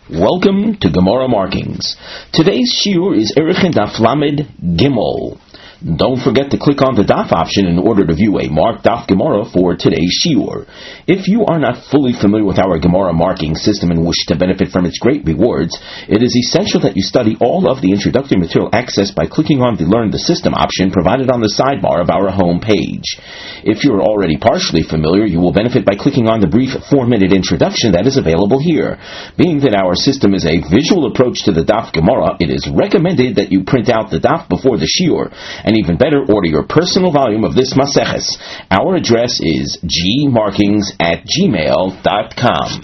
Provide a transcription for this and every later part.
Welcome to Gemara Markings. Today's shiur is Erechin Daf Lamed Gimel. Don't forget to click on the Daf option in order to view a marked Daf Gemara for today's shiur. If you are not fully familiar with our Gemara marking system and wish to benefit from its great rewards, it is essential that you study all of the introductory material accessed by clicking on the Learn the System option provided on the sidebar of our home page. If you are already partially familiar, you will benefit by clicking on the brief 4-minute introduction that is available here. Being that our system is a visual approach to the Daf Gemara, it is recommended that you print out the Daf before the shiur, and even better, order your personal volume of this Maseches. Our address is gmarkings@gmail.com.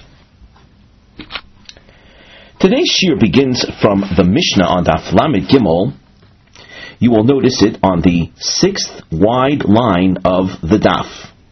Today's shiur begins from the Mishnah on Daf Lamed Gimel. You will notice it on the 6th wide line of the Daf.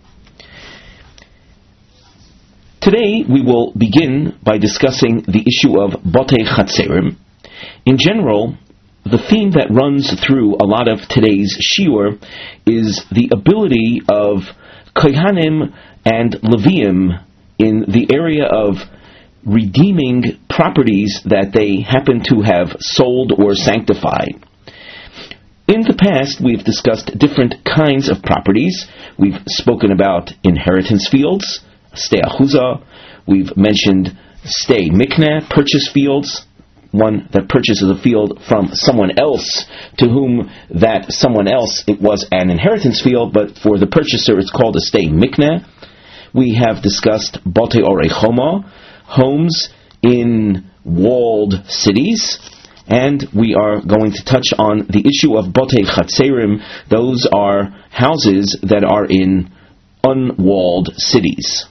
Today we will begin by discussing the issue of Botei Chatzerim. In general, the theme that runs through a lot of today's shiur is the ability of Kohanim and Leviim in the area of redeeming properties that they happen to have sold or sanctified. In the past, we've discussed different kinds of properties. We've spoken about inheritance fields, stei achuzah. We've mentioned stei mikneh, purchase fields, one that purchases a field from someone else to whom that someone else, it was an inheritance field, but for the purchaser it's called a stei mikneh. We have discussed botei orei choma, homes in walled cities, and we are going to touch on the issue of botei chatzerim. Those are houses that are in unwalled cities.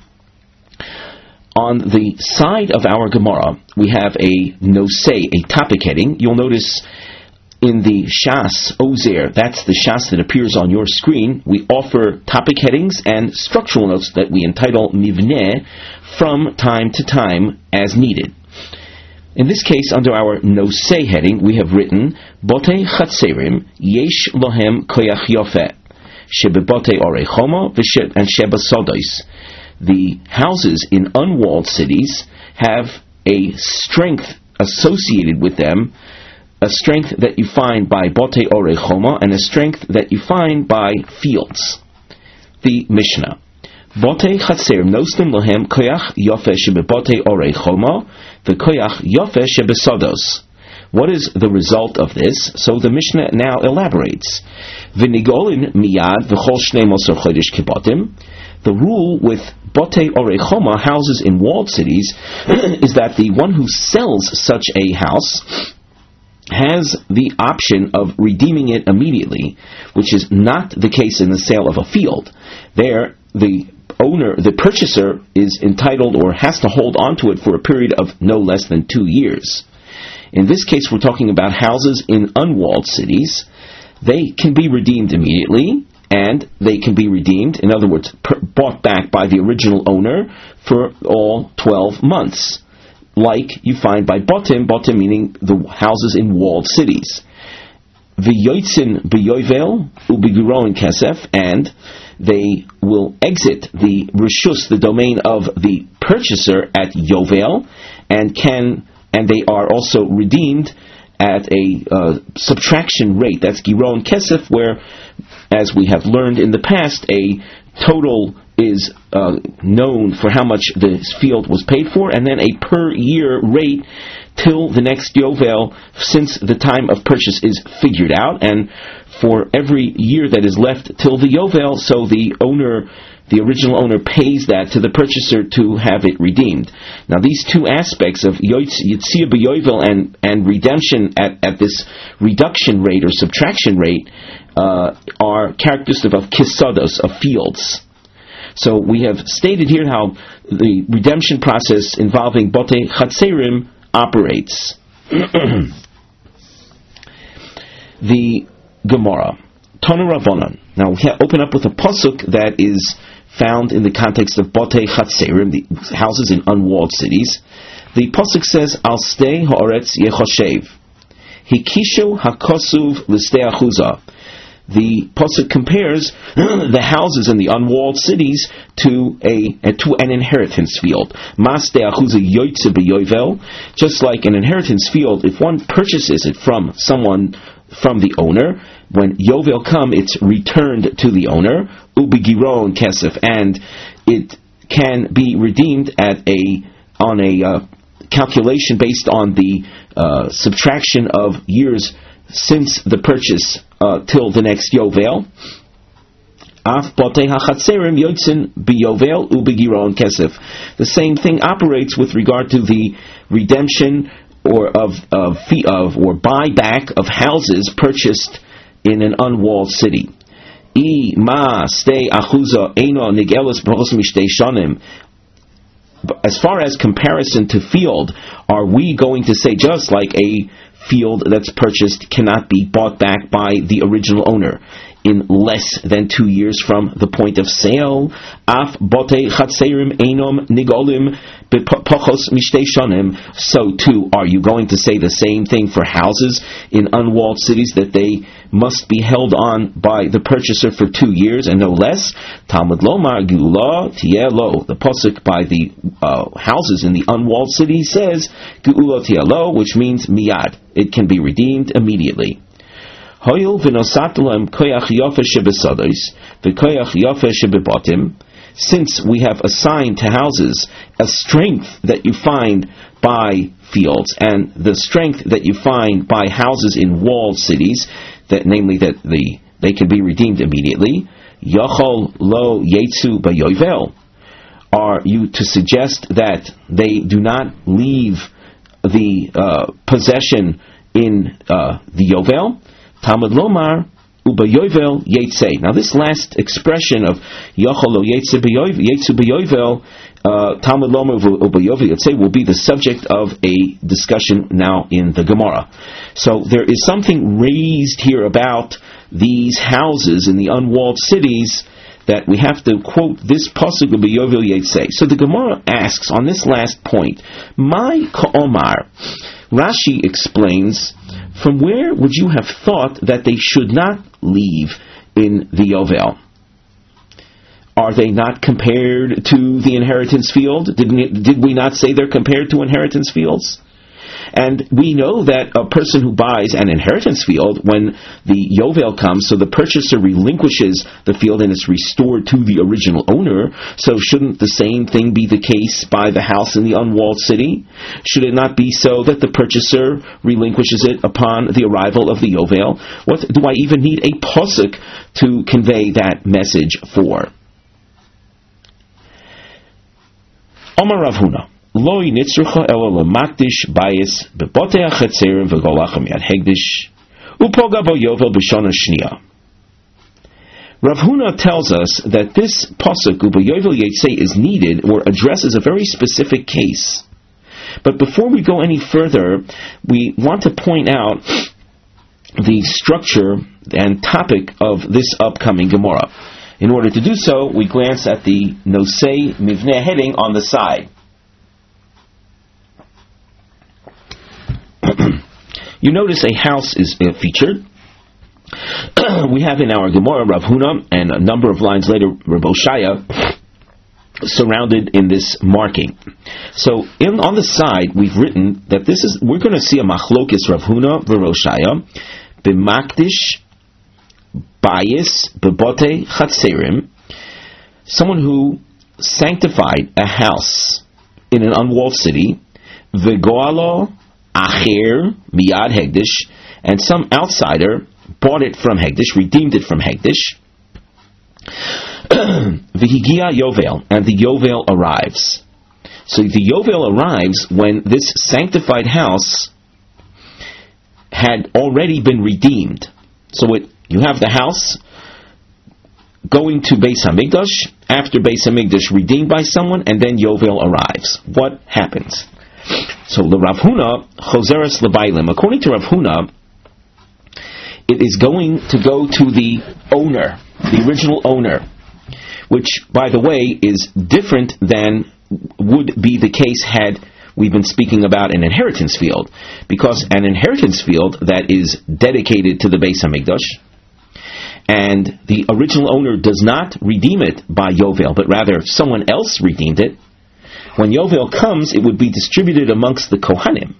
On the side of our Gemara, we have a nosei, a topic heading. You'll notice in the Shas Ozer, that's the Shas that appears on your screen, we offer topic headings and structural notes that we entitle Mivneh from time to time as needed. In this case, under our nosei heading, we have written Botei Chatzerim Yesh Lohem Koyach Yofeh Shebebotei Orei Choma and Shebasodos. The houses in unwalled cities have a strength associated with them, a strength that you find by Botei Orei Choma and a strength that you find by fields. The Mishnah. Botei Chatzerim Nostim Lohem Koyach Yofeh Shebebotei Orei Choma V'Koyach Yofeh Shebesodos. What is the result of this? So the Mishnah now elaborates. V'nigolin miyad v'chol shnei mosor chodesh kibotim. The rule with Botei Orei Choma, houses in walled cities, is that the one who sells such a house has the option of redeeming it immediately, which is not the case in the sale of a field. There, the owner, the purchaser, is entitled or has to hold on to it for a period of no less than 2 years. In this case, we're talking about houses in unwalled cities. They can be redeemed immediately, and they can be redeemed, in other words, bought back by the original owner for all 12 months, like you find by botim meaning the houses in walled cities. V'yotzin b'yovel u'b'giron kesef, and they will exit the rishus, the domain of the purchaser, at yovel, and they are also redeemed at a subtraction rate. That's giron kesef, where, as we have learned in the past, a total is known for how much the field was paid for, and then a per year rate till the next yovel, since the time of purchase is figured out, and for every year that is left till the yovel, so the original owner pays that to the purchaser to have it redeemed. Now, these two aspects of Yitzia b'yovel and redemption at this reduction rate or subtraction rate are characteristic of kisados, of fields. So we have stated here how the redemption process involving Botei Chatzerim operates. The Gemara, Tanu Rabbanan. Now we open up with a pasuk that is found in the context of Botei Chatzerim, the houses in unwalled cities. The pasuk says, Al stei ha'oretz yechoshev, hikishu hakosuv l'stei achuzah. the pasuk compares the houses in the unwalled cities to an inheritance field. Just like an inheritance field, if one purchases it from someone, from the owner, when Yovel come, it's returned to the owner, ubigiron kesef, and it can be redeemed on a calculation based on the subtraction of years since the purchase till the next Yovel. The same thing operates with regard to the redemption or buyback of houses purchased in an unwalled city. As far as comparison to field, are we going to say just like a field that's purchased cannot be bought back by the original owner in less than 2 years from the point of sale? So too, are you going to say the same thing for houses in unwalled cities, that they must be held on by the purchaser for 2 years and no less? Talmud Lomar Geula Tielo. The pasuk by the houses in the unwalled city says Geula Tielo, which means miyad. It can be redeemed immediately. Since we have assigned to houses a strength that you find by fields, and the strength that you find by houses in walled cities, that namely that they can be redeemed immediately, Yachol lo yetsu bayovel. Are you to suggest that they do not leave the possession in the Yovel? Talmud Lomar ubayovel yetze. Now this last expression of Yachol lo yetsu bayovel, Talmud Lomar ubayovel yetze, will be the subject of a discussion now in the Gemara. So there is something raised here about these houses in the unwalled cities that we have to quote this pasuk of Yovel Yetze. So the Gemara asks on this last point, my ka'omar. Rashi explains, from where would you have thought that they should not leave in the Yovel? Are they not compared to the inheritance field? Did we not say they're compared to inheritance fields? And we know that a person who buys an inheritance field, when the Yovel comes, so the purchaser relinquishes the field and it's restored to the original owner. So shouldn't the same thing be the case by the house in the unwalled city? Should it not be so that the purchaser relinquishes it upon the arrival of the Yovel? What do I even need a pasuk to convey that message for? Omar Rav Huna. Loi nitzrucha elo lemakdish bayis bebotei achatzerim v'golachem yad hegdish upoga bo yovel b'shana shniya. Rav Huna tells us that this pasuk u'boyovel yetzei is needed or addresses a very specific case. But before we go any further, we want to point out the structure and topic of this upcoming Gemara. In order to do so, we glance at the Nosei Mivneh heading on the side. You notice a house is featured. We have in our Gemara Rav Huna, and a number of lines later Rav Oshaya, surrounded in this marking. So on the side we've written that we're going to see a machlokis Rav Huna Rav Oshaya b'makdish bayis b'bote chatzerim, someone who sanctified a house in an unwalled city, v'goalo acher miyad hegdish, and some outsider bought it from Hegdish, redeemed it from Hegdish. V'higia Yovel, and the Yovel arrives. So the Yovel arrives when this sanctified house had already been redeemed. So you have the house going to Beis Hamikdash, after Beis Hamikdash redeemed by someone, and then Yovel arrives. What happens? So the Rav Huna Choseres Lebailim. According to Rav Huna, it is going to go to the owner, the original owner, which, by the way, is different than would be the case had we been speaking about an inheritance field, because an inheritance field that is dedicated to the Beis Hamikdash, and the original owner does not redeem it by Yovel, but rather someone else redeemed it, when Yovel comes, it would be distributed amongst the Kohanim.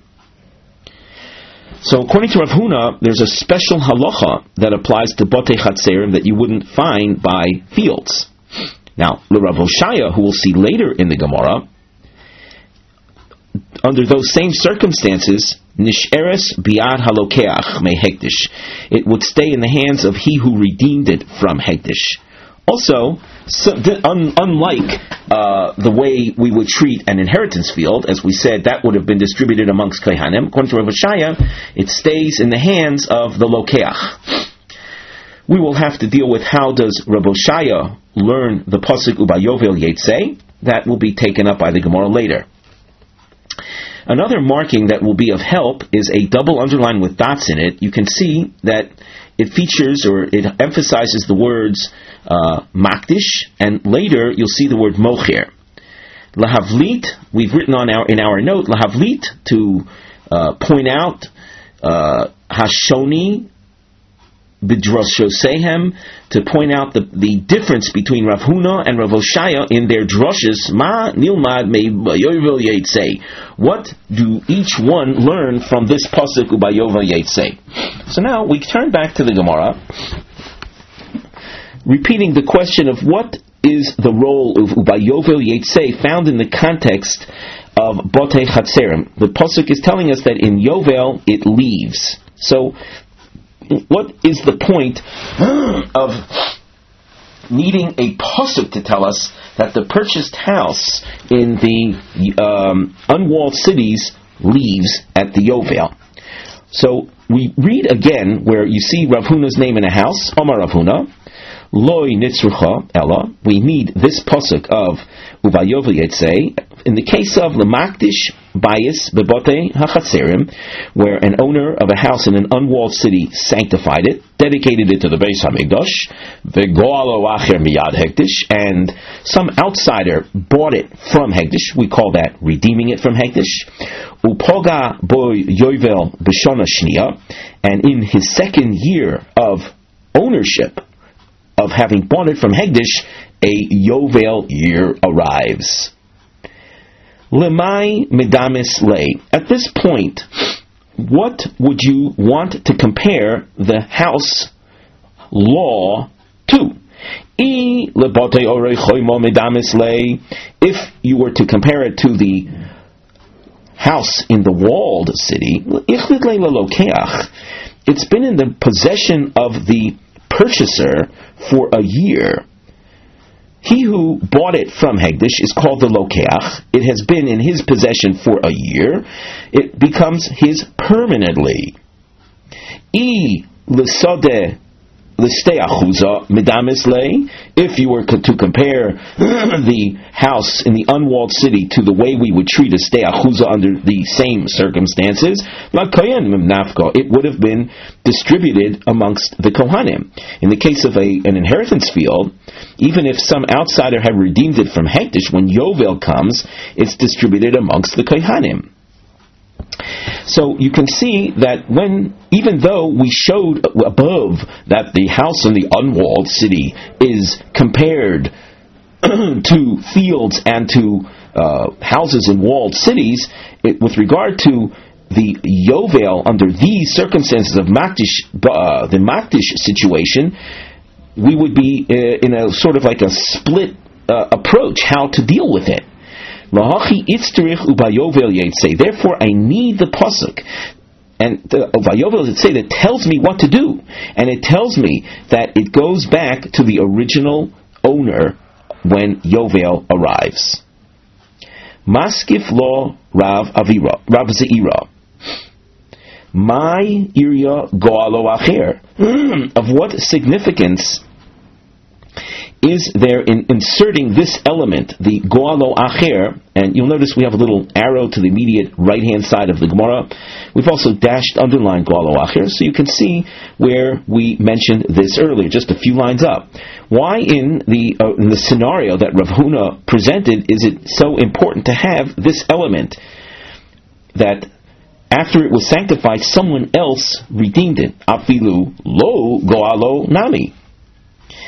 So according to Rav Huna, there's a special halacha that applies to Botei Chatzerim that you wouldn't find by fields. Now, Rav Hoshaya, who we'll see later in the Gemara, under those same circumstances, Nisheres biad halokeach me hektish, it would stay in the hands of he who redeemed it from hektish. Also, unlike the way we would treat an inheritance field, as we said, that would have been distributed amongst Kohanim. According to Rav Hoshaya, it stays in the hands of the lokeach. We will have to deal with how does Rav Hoshaya learn the pasuk Ubayovel Yetzei. That will be taken up by the Gemara later. Another marking that will be of help is a double underline with dots in it. You can see that it features or it emphasizes the words makdish, and later you'll see the word mocher. Lahavlit, we've written in our note, lahavlit, to point out hashoni b'droshosehem, to point out the difference between Rav Huna and Rav Hoshaya in their droshes. Ma nilmad me bayovel yetzei. What do each one learn from this pasuk ubayovel yetzei? So now we turn back to the Gemara, repeating the question of what is the role of ubayovel yetzei found in the context of Botei Chatzerim. The pasuk is telling us that in Yovel it leaves. So what is the point of needing a pasuk to tell us that the purchased house in the unwalled cities leaves at the Yovel? So we read again where you see Rav Huna's name in a house. Omar Rav Huna, Loi nitzrucha ella. We need this pasuk of Uvayovel Yetzei in the case of L'makdish Bayis Bebotei HaChatzerim, where an owner of a house in an unwalled city sanctified it, dedicated it to the Beis HaMikdash, V'goalo acher miyad hektish, and some outsider bought it from hektish. We call that redeeming it from hektish. Upoga boy Yovel b'shona shniya, and in his second year of ownership, of having bought it from hektish, a Yovel year arrives. Lemai medamis lei. At this point, what would you want to compare the house law to? If you were to compare it to the house in the walled city, it's been in the possession of the purchaser for a year. He who bought it from Hegdish is called the Lokeach. It has been in his possession for a year. It becomes his permanently. If you were to compare the house in the unwalled city to the way we would treat a stei achuza under the same circumstances, it would have been distributed amongst the Kohanim. In the case of an inheritance field, even if some outsider had redeemed it from Hektish, when Yovel comes, it's distributed amongst the Kohanim. So you can see that even though we showed above that the house in the unwalled city is compared to fields and to houses in walled cities, with regard to the Yovel under these circumstances of the Makdish situation, we would be in a sort of like a split approach how to deal with it. Therefore, I need the pasuk, and Vayovel Yetzei that tells me what to do, and it tells me that it goes back to the original owner when Yovel arrives. Maskif lo Rav Zeira. My iria goalo acher. Of what significance is there in inserting this element, the goalo acher? And you'll notice we have a little arrow to the immediate right-hand side of the Gemara. We've also underlined goalo acher, so you can see where we mentioned this earlier, just a few lines up. Why in the scenario that Rav Huna presented is it so important to have this element that after it was sanctified, someone else redeemed it? Afilu lo goalo nami.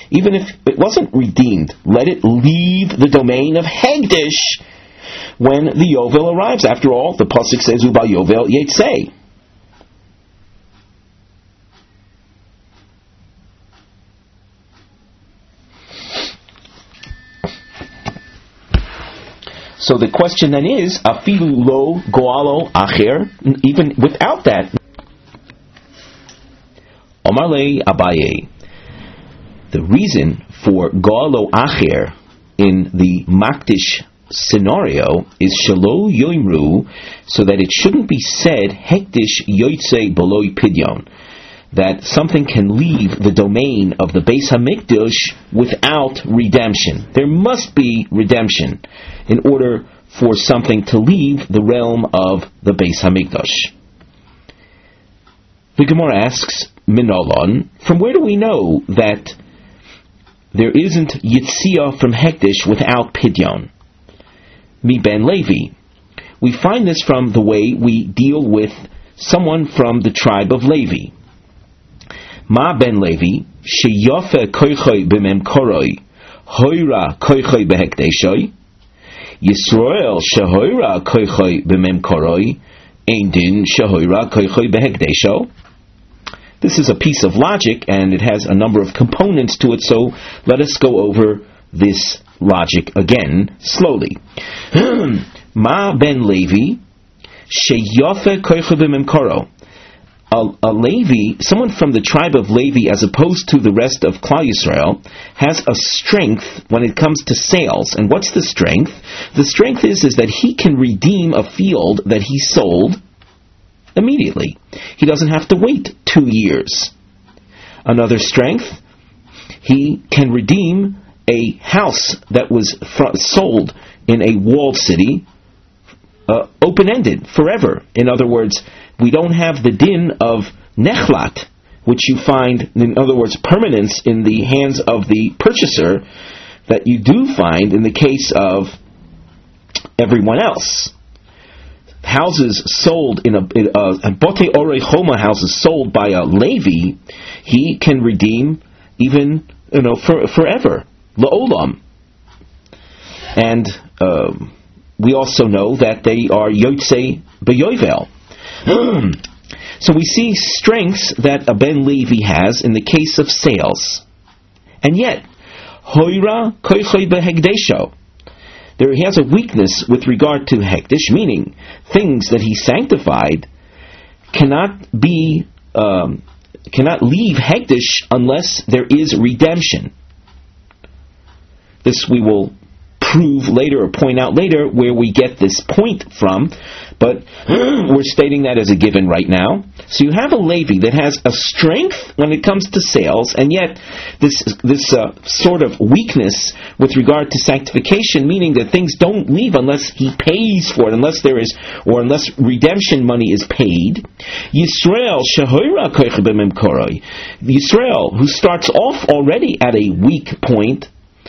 even if it wasn't redeemed, let it leave the domain of Hegdish when the Yovel arrives. After all, the Pasuk says, Uba Yovel Yetzei. So the question then is, Afilu lo goalo acher, even without that. Omar le Abaye. The reason for goalo acher in the Makdish scenario is shelo yoimru, so that it shouldn't be said hekdish yoytze beloi pidyon, that something can leave the domain of the Beis Hamikdash without redemption. There must be redemption in order for something to leave the realm of the Beis Hamikdash. The Gemara asks, Minolon, from where do we know that there isn't Yitzia from Hekdish without Pidyon? Mi ben Levi. We find this from the way we deal with someone from the tribe of Levi. Ma ben Levi, sheyofe koichoi b'mem koroi, hoira koichoi behekdeshoi, Yisrael shehoira koichoi b'mem koroi, ein din shehoira koichoi behekdesho. This is a piece of logic, and it has a number of components to it, so let us go over this logic again, slowly. Ma ben Levi, sheyofe koichoi b'mem koroi. A Levi, someone from the tribe of Levi, as opposed to the rest of Klal Yisrael, has a strength when it comes to sales. And what's the strength? The strength is that he can redeem a field that he sold immediately. He doesn't have to wait 2 years. Another strength, he can redeem a house that was sold in a walled city, open-ended, forever. In other words, we don't have the din of nechlat, which you find, in other words, permanence in the hands of the purchaser, that you do find in the case of everyone else. Houses sold in a bote orei choma houses sold by a Levi, he can redeem even forever, la'olam. And we also know that they are yotzei beyovel. So we see strengths that a Ben Levi has in the case of sales. And yet, hoira koichoi behegdesho, there he has a weakness with regard to hekdesh, meaning things that he sanctified cannot leave hekdesh unless there is redemption. This we will prove later or point out later where we get this point from, but we're stating that as a given right now. So you have a Levi that has a strength when it comes to sales, and yet this sort of weakness with regard to sanctification, meaning that things don't leave unless he pays for it, unless redemption money is paid. Yisrael shehoira koich b'mem koroi. Yisrael, who starts off already at a weak point,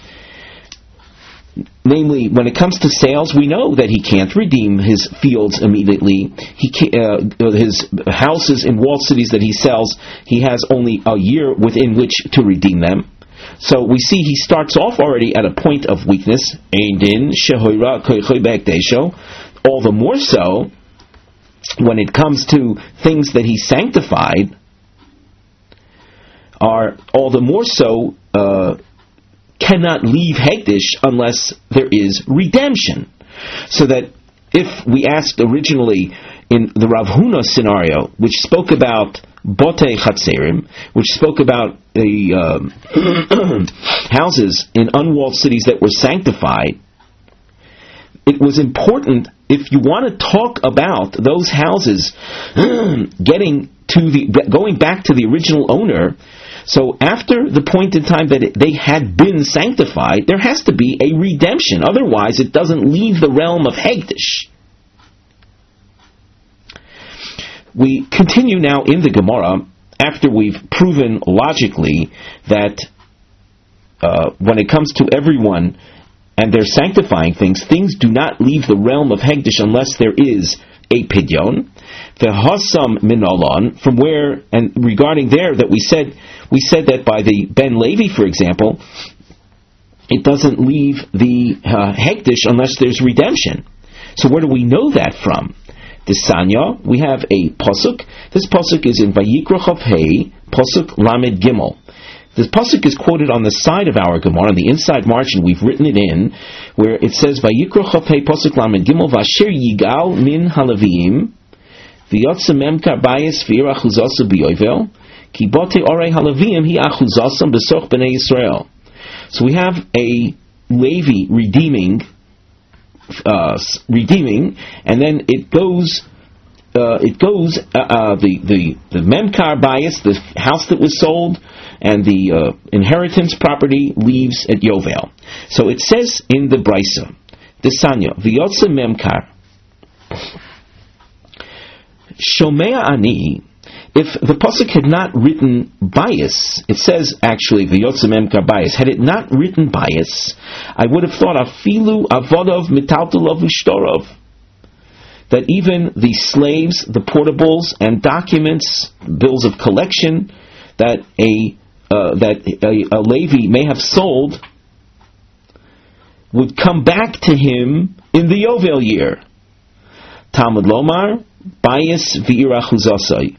namely, when it comes to sales, we know that he can't redeem his fields immediately. His houses in walled cities that he sells, he has only a year within which to redeem them. So we see he starts off already at a point of weakness. All the more so when it comes to things that he sanctified, are all the more so cannot leave Hekdesh unless there is redemption. So that if we asked originally in the Rav Huna scenario, which spoke about Botei Chatzerim, which spoke about the houses in unwalled cities that were sanctified, it was important, if you want to talk about those houses going back to the original owner. So after the point in time that they had been sanctified, there has to be a redemption. Otherwise, it doesn't leave the realm of Hekdesh. We continue now in the Gemara, after we've proven logically that when it comes to everyone and they're sanctifying things do not leave the realm of Hekdesh unless there is a pidyon. The Hasam Minolon, from where, and regarding there that we said, We said that by the Ben Levi, for example, it doesn't leave the Hekdesh unless there's redemption. So where do we know that from? The Sanya, we have a Pasuk. This Pasuk is in Vayikra Chav Hei, Pasuk Lamed Gimel. This Pasuk is quoted on the side of our Gemara, on the inside margin, we've written it in, where it says, Vayikra Chav Hei, Pasuk Lamed Gimel, Vasher Yigal Min Halavim, V'yotze Memkar Bayis V'ir Achuzasu B'yovel, Ki Bote Orei Halavim Hi Achuzasam B'soch B'nei Yisrael. So we have a Levi redeeming, and then it goes. The Memkar bias, the house that was sold, and the inheritance property leaves at Yovel. So it says in the Brisa, the Sanya, V'yotze Memkar, Shomea Ani. If the pasuk had not written bias, it says actually V'yotze Memkar bias. Had it not written bias, I would have thought Afilu Avodov Mitaltalov Ushtorov, that even the slaves, the portables, and documents, bills of collection that a Levi may have sold would come back to him in the Yovel year. Talmud Lomar bias v'irachuzasai.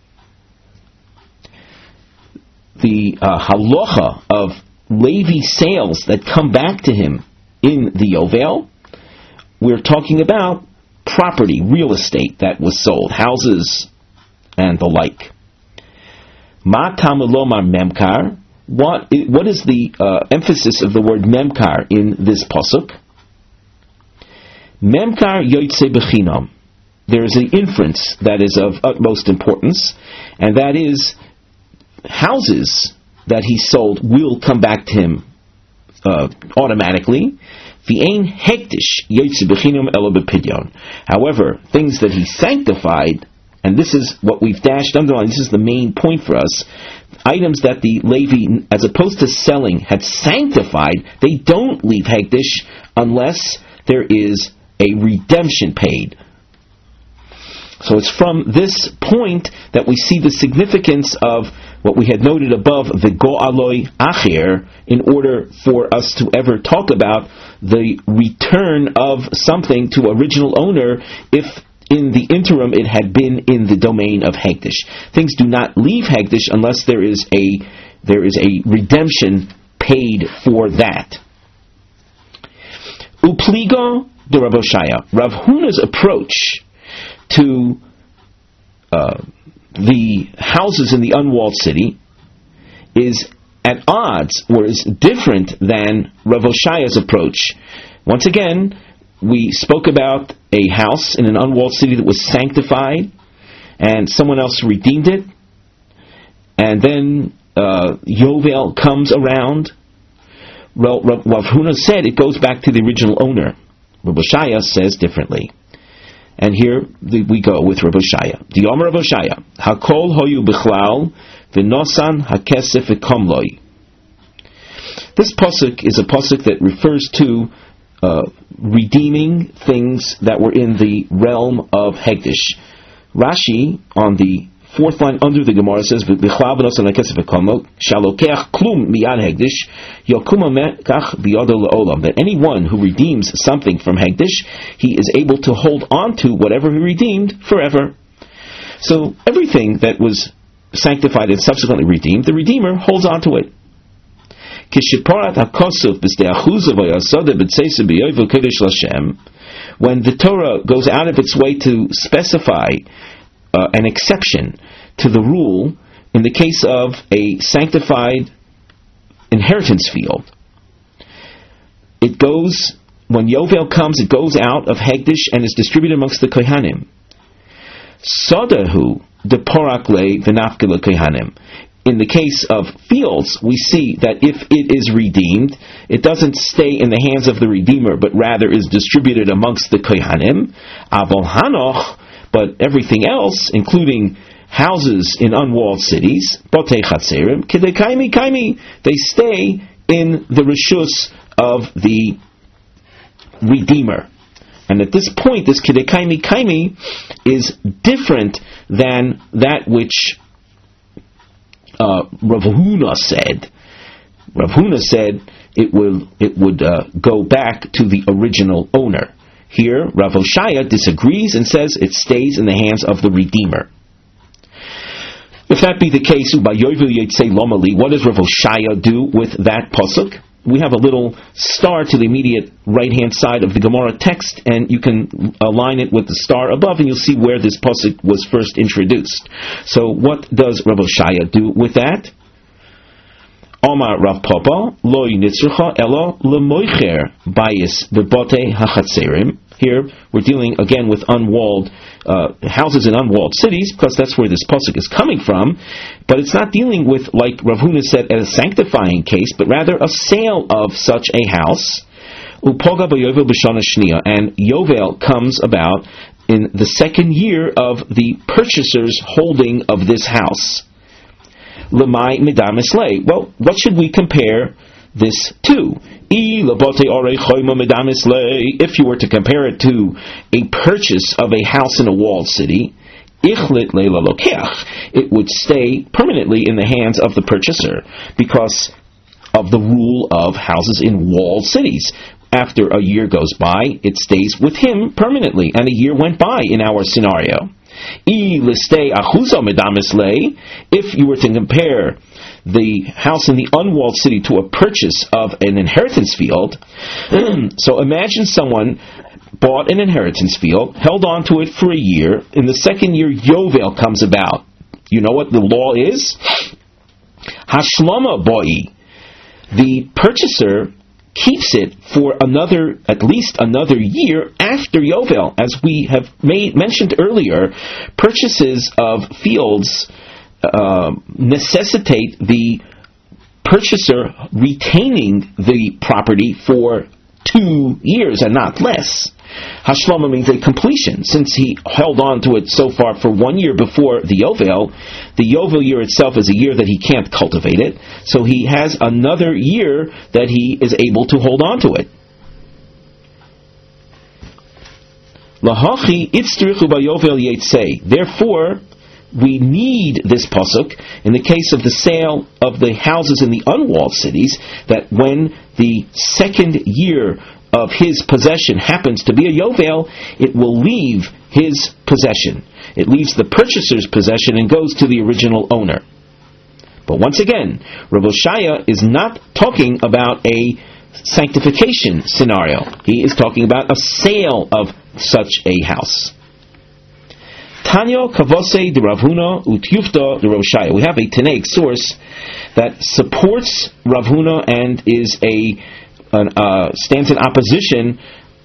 The halacha of Levi sales that come back to him in the Yovel, we're talking about property, real estate that was sold, houses and the like. Ma Talmud Lomar Memkar. What is the emphasis of the word Memkar in this pasuk? Memkar Yoytze Bechinam. There is an inference that is of utmost importance, and that is houses that he sold will come back to him automatically. However, things that he sanctified, and this is what we've dashed underlined, this is the main point for us, items that the Levi, as opposed to selling, had sanctified, they don't leave Hekdesh unless there is a redemption paid. So it's from this point that we see the significance of what we had noted above, the Go'aloi Acher, in order for us to ever talk about the return of something to original owner if in the interim it had been in the domain of Hekdesh. Things do not leave Hekdesh unless there is a redemption paid for that. Upligo de Rav Oshaya. Rav Huna's approach to the houses in the unwalled city is at odds, or is different than Rav Oshaya's approach. Once again, we spoke about a house in an unwalled city that was sanctified, and someone else redeemed it, and then Yovel comes around. Rav Huna said it goes back to the original owner. Rav Oshaya says differently. And here we go with Rav Oshaya. The Omer Rav Oshaya, Hakol hoyu bichlal v'nosan hakesef v'komloi. This pasuk is a pasuk that refers to redeeming things that were in the realm of Hekdesh. Rashi, on the fourth line under the Gemara, says, V'bichlal v'nosan hakesef v'komloi shalokeach klum miyad Hekdesh yokuma mekach biyado le'olam. That anyone who redeems something from Hekdesh, he is able to hold on to whatever he redeemed forever. So everything that was sanctified and subsequently redeemed, the Redeemer holds on to it. When the Torah goes out of its way to specify an exception to the rule in the case of a sanctified inheritance field, it goes, when Yovel comes, it goes out of Hekdesh and is distributed amongst the Kohanim. Sodahu de Porakle v'nafkele Kohanim. In the case of fields, we see that if it is redeemed, it doesn't stay in the hands of the Redeemer, but rather is distributed amongst the Kohanim. Avol Hanoch, but everything else, including houses in unwalled cities, Botei Chatzerim, Kedei Kaimi, they stay in the Rishus of the Redeemer. And at this point, this Kedei Kaimi is different than that which Rav Huna said. Rav Huna said it would go back to the original owner. Here, Rav Hoshaya disagrees and says it stays in the hands of the redeemer. If that be the case, what does Rav Hoshaya do with that pasuk? We have a little star to the immediate right-hand side of the Gemara text, and you can align it with the star above, and you'll see where this pasuk was first introduced. So, what does Rav Hoshaya do with that? Omar Rav Papa, lo yinitzrucha elo lemoicher bayis bebote hachatzerim. Here, we're dealing again with unwalled houses in unwalled cities, because that's where this pasuk is coming from. But it's not dealing with, like Rav Huna said, a sanctifying case, but rather a sale of such a house. Upoga b'yovel b'shana shniya, and Yovel comes about in the second year of the purchaser's holding of this house. Lemai midam eslei. Well, what should we compare this to? If you were to compare it to a purchase of a house in a walled city, it would stay permanently in the hands of the purchaser because of the rule of houses in walled cities. After a year goes by, it stays with him permanently, and a year went by in our scenario. If you were to compare the house in the unwalled city to a purchase of an inheritance field, so imagine someone bought an inheritance field, held on to it for a year. In the second year, Yovel comes about. You know what the law is? Hashlama boi. The purchaser keeps it for at least another year after Yovel. As we have mentioned earlier, purchases of fields necessitate the purchaser retaining the property for 2 years and not less. Hashlama means a completion. Since he held on to it so far for 1 year before the Yovel year itself is a year that he can't cultivate it, so he has another year that he is able to hold on to it. Lahachi itzrichu bayovel yetzei. Therefore, we need this pasuk in the case of the sale of the houses in the unwalled cities, that when the second year of his possession happens to be a Yovel, it will leave his possession. It leaves the purchaser's possession and goes to the original owner. But once again, Rav Hoshaya is not talking about a sanctification scenario. He is talking about a sale of such a house. Tanyo Kavose de Rav Huna Utyufta de Rav Hoshaya. We have a Tanaic source that supports Rav Huna and is stands in opposition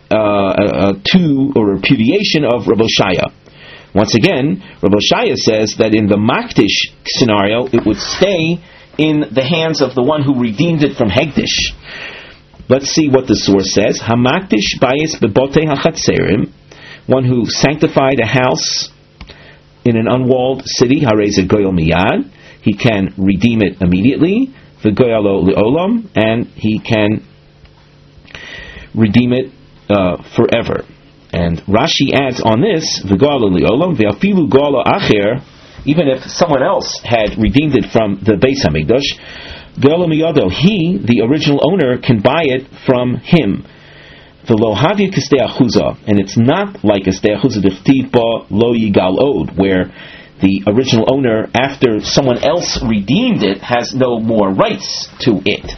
to or repudiation of Rav Hoshaya. Once again, Rav Hoshaya says that in the Makdish scenario, it would stay in the hands of the one who redeemed it from Hegdish. Let's see what the source says. Hamakdish bayis bebote hachatzerim, one who sanctified a house in an unwalled city, harei ze goyel miyad, he can redeem it immediately, v'goyalo leolam, and he can redeem it forever. And Rashi adds on this, v'goyalo leolam, v'afilu goyalo acher, even if someone else had redeemed it from the Beis Hamikdash, goyalo miyado, he, the original owner, can buy it from him. And it's not like a stei achuza dichtiv ba lo yigal od, where the original owner, after someone else redeemed it, has no more rights to it.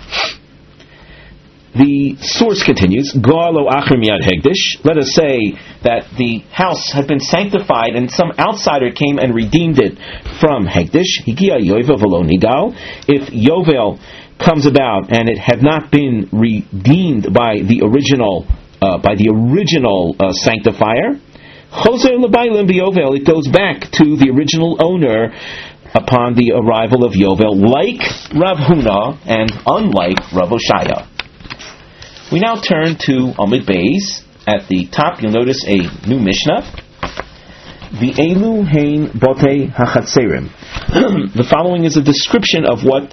The source continues, Goalo acher miyad hegdish. Let us say that the house had been sanctified and some outsider came and redeemed it from hegdish. Higia yovel v'lo nigal. If Yovel comes about and it had not been redeemed by the original sanctifier, Choser l'baylim b'Yovel, it goes back to the original owner upon the arrival of Yovel, like Rav Huna and unlike Rav Hoshaya. We now turn to Amid Beis. At the top, you'll notice a new Mishnah. The Elu Hein Bote Hachatzerim. The following is a description of what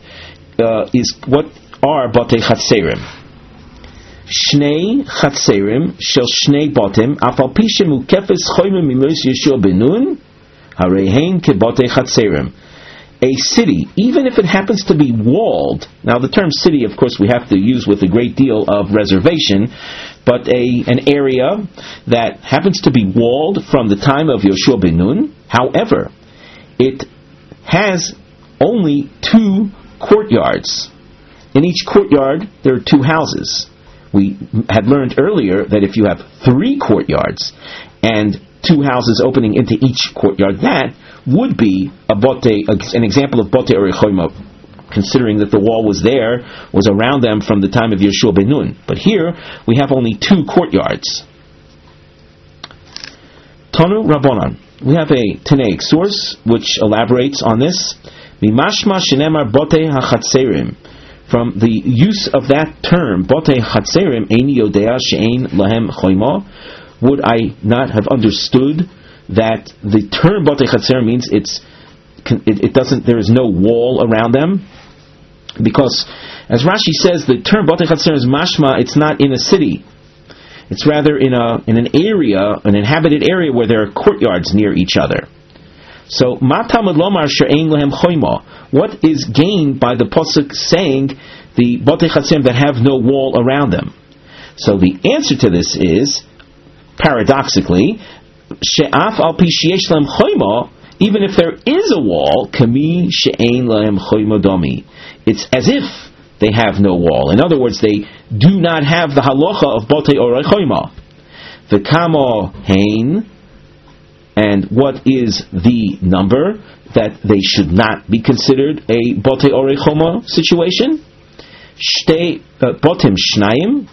are Bote Chatzerim. Shnei Chatzerim shel Shnei Botim afal pi shemukefes choymim mimos Yeshua benun harei hein kebote Chatzerim. a city, even if it happens to be walled. Now, the term city, of course, we have to use with a great deal of reservation, but an area that happens to be walled from the time of Yoshua ben Nun. However, it has only 2 courtyards. In each courtyard, there are 2 houses. We had learned earlier that if you have 3 courtyards and 2 houses opening into each courtyard, that would be an example of bote orechoima, considering that the wall was around them from the time of Yeshua ben Nun. But here, we have only 2 courtyards. Tanu Rabbanan. We have a Tanaic source which elaborates on this. Mimashma shenemar bote hachatzerim. From the use of that term, bote chatzerim, eini yodea she'ein lahem choima, would I not have understood that the term bote chatzerim means it doesn't, there is no wall around them? Because, as Rashi says, the term bote chatzerim is mashma, it's not in a city. It's rather in an area, an inhabited area where there are courtyards near each other. So, matamad lomar she'ein lahem choima. What is gained by the pasuk saying the Botei Chatzerim that have no wall around them? So the answer to this is, paradoxically, she'af al pi sheyesh lahem choima, even if there is a wall, kami she'ein lahem choima domi. It's as if they have no wall. In other words, they do not have the halacha of Botei Orei Choima. The kamo hein, and what is the number that they should not be considered a Botei Orei Choma situation? Botim Shnayim,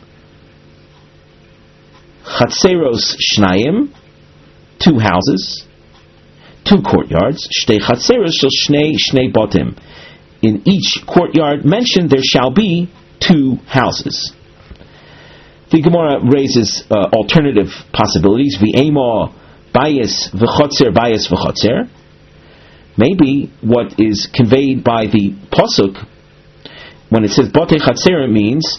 Chatzeros Shnayim, 2 houses, 2 courtyards, Shtei Chatzeros shel Shnei Botim. In each courtyard mentioned there shall be 2 houses. The Gemara raises alternative possibilities. V'ema bayis v'chotzer. Maybe what is conveyed by the pasuk when it says Botei Chatzerim means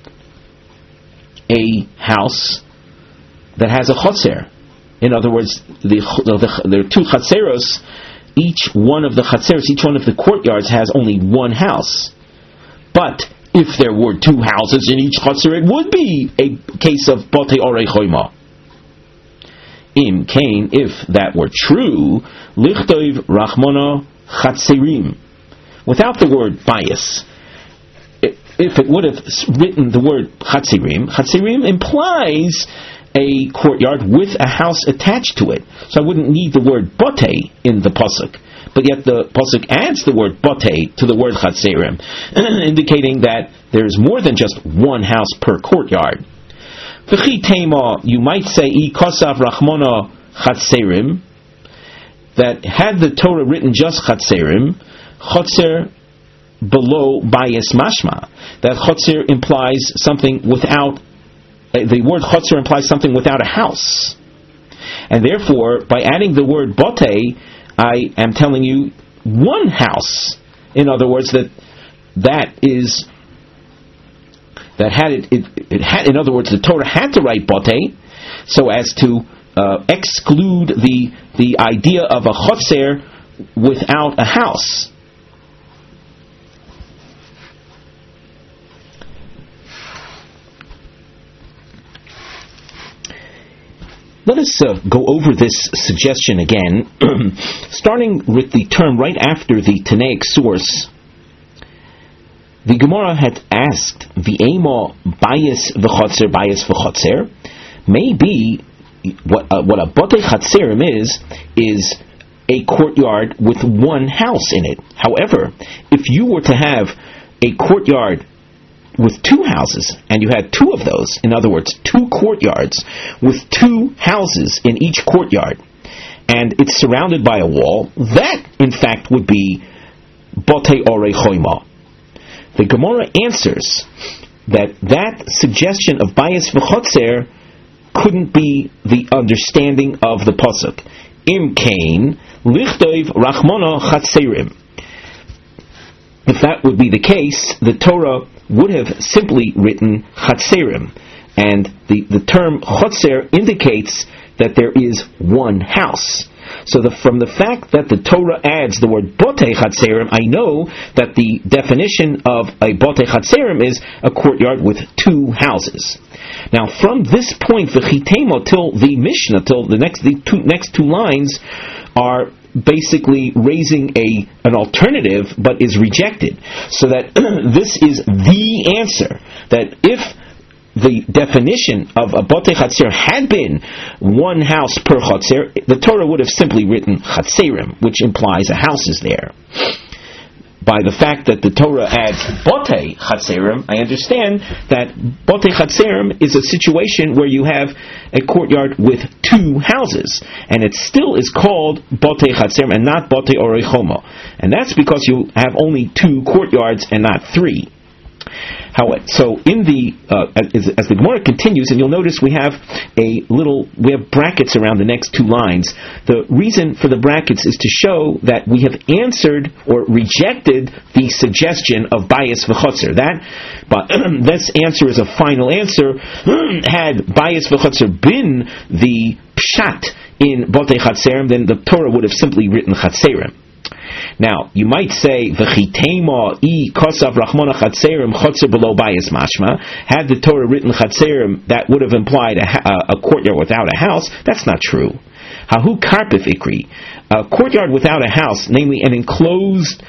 a house that has a chotzer. In other words, there are 2 chatzeros. Each one of the chatzeros, each one of the courtyards has only 1 house. But if there were 2 houses in each chotzer, it would be a case of Botei Orei Choima. Im Kain, if that were true, lichtoiv rachmona chatzerim, without the word bias. If it would have written the word chatzerim implies a courtyard with a house attached to it. So I wouldn't need the word botei in the pasuk. But yet the pasuk adds the word botei to the word chatzerim, indicating that there is more than just 1 house per courtyard. V'chi tema, you might say, I kosav rachmona chatzerim, that had the Torah written just chatzerim, chotzer below bias mashma, that chotzer implies something without, the word chotzer implies something without a house. And therefore, by adding the word botei, I am telling you 1 house. In other words, that had it had, in other words, the Torah had to write botei so as to exclude the idea of a chotzer without a house. Let us go over this suggestion again, starting with the term right after the Tanaic source. The Gemara had asked, V'ema bayis v'chotzer, maybe what a botei chatzerim is a courtyard with 1 house in it. However, if you were to have a courtyard with 2 houses, and you had 2 of those, in other words, 2 courtyards with 2 houses in each courtyard, and it's surrounded by a wall, that in fact would be Botei Orei Choima. The Gemara answers that suggestion of bias v'chotzer couldn't be the understanding of the pasuk. Im kain lichtoiv rachmona chatzerim. If that would be the case, the Torah would have simply written chatzerim, and the term chotzer indicates that there is 1 house. So from the fact that the Torah adds the word Botei Chatzerim, I know that the definition of a Botei Chatzerim is a courtyard with two houses. Now, from this point, v'chitemo, till the Mishnah, till the next two lines, are basically raising an alternative, but is rejected. So that this is the answer, that if the definition of a Botei Chatzer had been one house per Chatzer, the Torah would have simply written Chatzerim, which implies a house is there. By the fact that the Torah adds Botei Chatzerim, I understand that Botei Chatzerim is a situation where you have a courtyard with two houses, and it still is called Botei Chatzerim and not Botei Orei Chomo. And that's because you have only two courtyards and not three. So in as the Gemara continues, and you'll notice we have brackets around the next two lines. The reason for the brackets is to show that we have answered or rejected the suggestion of bias v'chotzer. But this answer is a final answer. Had bias v'chotzer been the pshat in Botei Chatzerim, then the Torah would have simply written Chatzerim. Now, you might say, V'chitema I kosav rachmona chatzerim chotzer below bayis mashma. Had the Torah written chatzerim, that would have implied a courtyard without a house. That's not true. Hahu karpif ikri. A courtyard without a house, namely an enclosed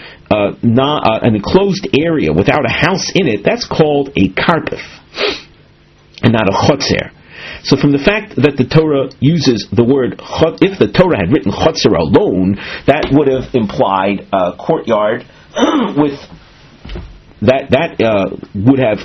area without a house in it, that's called a karpif, and not a chotzer. So from the fact that the Torah uses the word, if the Torah had written chotzer alone, that would have implied a courtyard with, that would have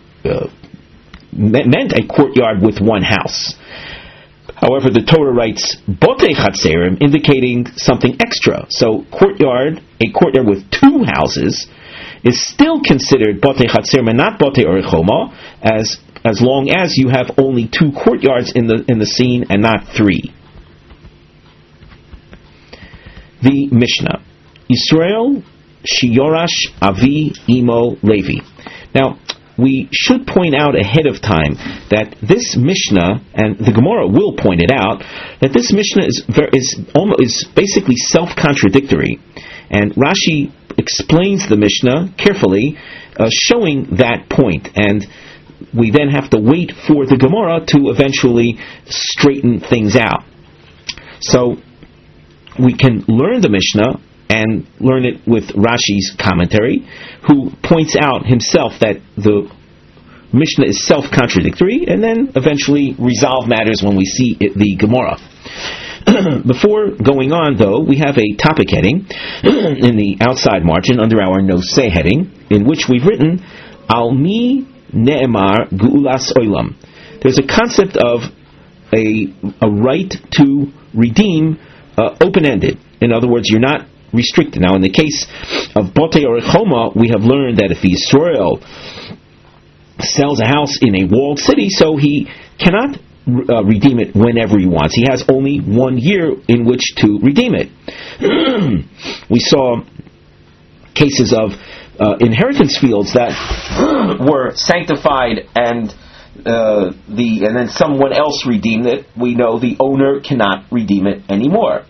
meant a courtyard with one house. However, the Torah writes Botei Chatzerim, indicating something extra. So a courtyard with two houses, is still considered Botei Chatzerim and not Botei Orei Chomo, as long as you have only two courtyards in the scene and not three. The Mishnah. Yisrael Shiyorash Avi Imo Levi. Now, we should point out ahead of time that this Mishnah, and the Gemara will point it out, that this Mishnah is basically self-contradictory. And Rashi explains the Mishnah carefully, showing that point. And we then have to wait for the Gemara to eventually straighten things out. So we can learn the Mishnah and learn it with Rashi's commentary, who points out himself that the Mishnah is self-contradictory, and then eventually resolve matters when we see the Gemara. Before going on, though, we have a topic heading in the outside margin under our Nosei heading, in which we've written Al Mi Ne'emar Gu'ulas Olam. There's a concept of a right to redeem open-ended. In other words, you're not restricted. Now, in the case of Botei Orei Chomo, we have learned that if Yisrael sells a house in a walled city, so he cannot redeem it whenever he wants. He has only 1 year in which to redeem it. We saw cases of inheritance fields that were sanctified and then someone else redeemed it. We know the owner cannot redeem it anymore.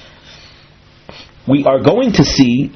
We are going to see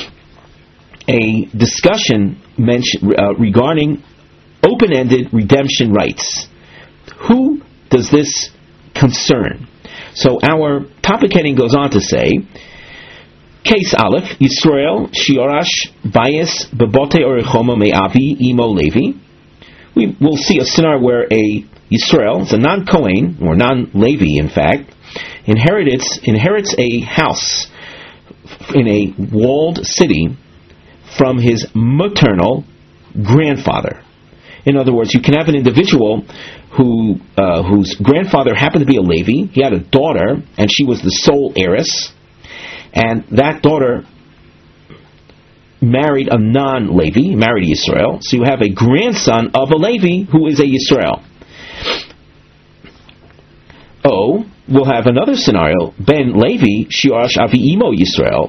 a discussion regarding open-ended redemption rights. Who does this concern? So our topic heading goes on to say, Case Aleph, Yisrael, Shiorash, Bias, Bebotei Orei Chomo Me'avi, Imo Levi. We will see a scenario where a Yisrael, it's a non-Kohen, or non-Levi in fact, inherits a house in a walled city from his maternal grandfather. In other words, you can have an individual whose grandfather happened to be a Levi. He had a daughter, and she was the sole heiress. And that daughter married a non-Levi, married a Yisrael. So you have a grandson of a Levi who is a Yisrael. We'll have another scenario. Ben Levi, Shiorash Avi Imo Yisrael.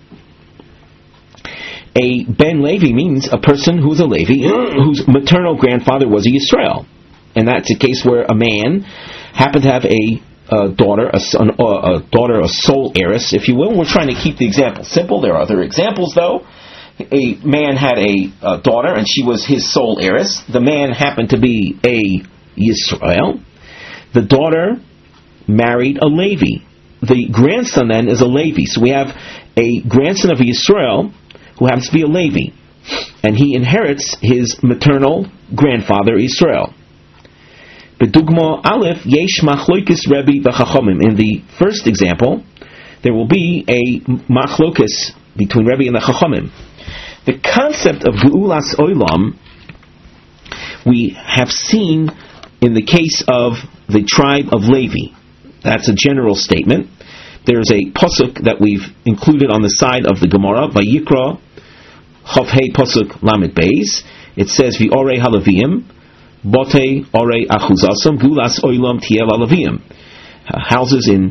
A Ben Levi means a person who's a Levi, whose maternal grandfather was a Yisrael. And that's a case where a man happened to have a daughter, a sole heiress, if you will. We're trying to keep the example simple. There are other examples, though. A man had a daughter, and she was his sole heiress. The man happened to be a Yisrael. The daughter married a Levi. The grandson then is a Levi. So we have a grandson of a Yisrael who happens to be a Levi, and he inherits his maternal grandfather Yisrael. B'dugma Aleph yesh machloikis Rebbe v'chachomim. In the first example, there will be a machlokis between Rebbe and the Chachomim. The concept of Geulas Olam we have seen in the case of the tribe of Levi. That's a general statement. There's a pasuk that we've included on the side of the Gemara, Vayikra Chav Hei pasuk Lamed Beis. It says V'orei halavim Bote orei achuzasam gulas oilam tiel alavim. Houses in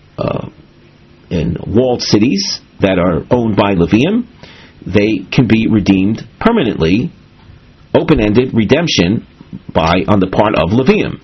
walled cities that are owned by Levium, they can be redeemed permanently, open-ended redemption on the part of Levium.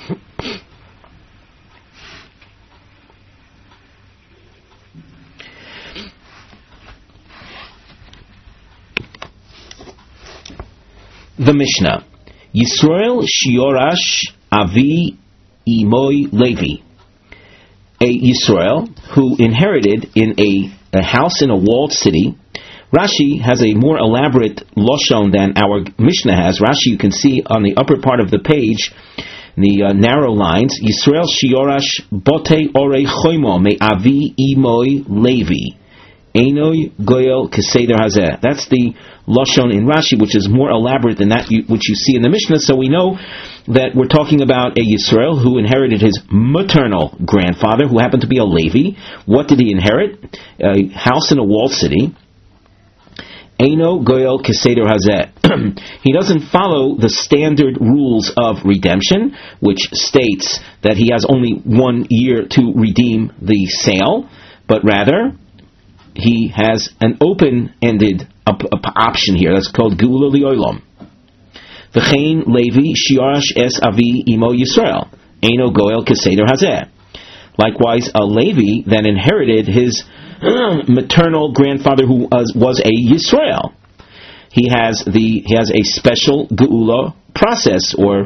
The Mishnah. Yisrael Shiorash Avi Imoy Levi. A Yisrael who inherited in a house in a walled city. Rashi has a more elaborate loshon than our Mishnah has. Rashi, you can see on the upper part of the page, the narrow lines, Yisrael Shiorash Bote Ore Choimo Me Avi Imoy Levi. Einoi Goyel Keseder Hazeh. That's the Lashon in Rashi, which is more elaborate than that which you see in the Mishnah. So we know that we're talking about a Yisrael who inherited his maternal grandfather, who happened to be a Levi. What did he inherit? A house in a walled city. Eino Goyel Keseder Hazeh. He doesn't follow the standard rules of redemption, which states that he has only 1 year to redeem the sale, but rather he has an open-ended option here. That's called Geula Li'olam. V'chein Levi Shiarash Es Avi Imo Yisrael Eino Goel Keseder Hazeh. Likewise, a Levi then inherited his maternal grandfather, who was a Yisrael. He has a special Geula process or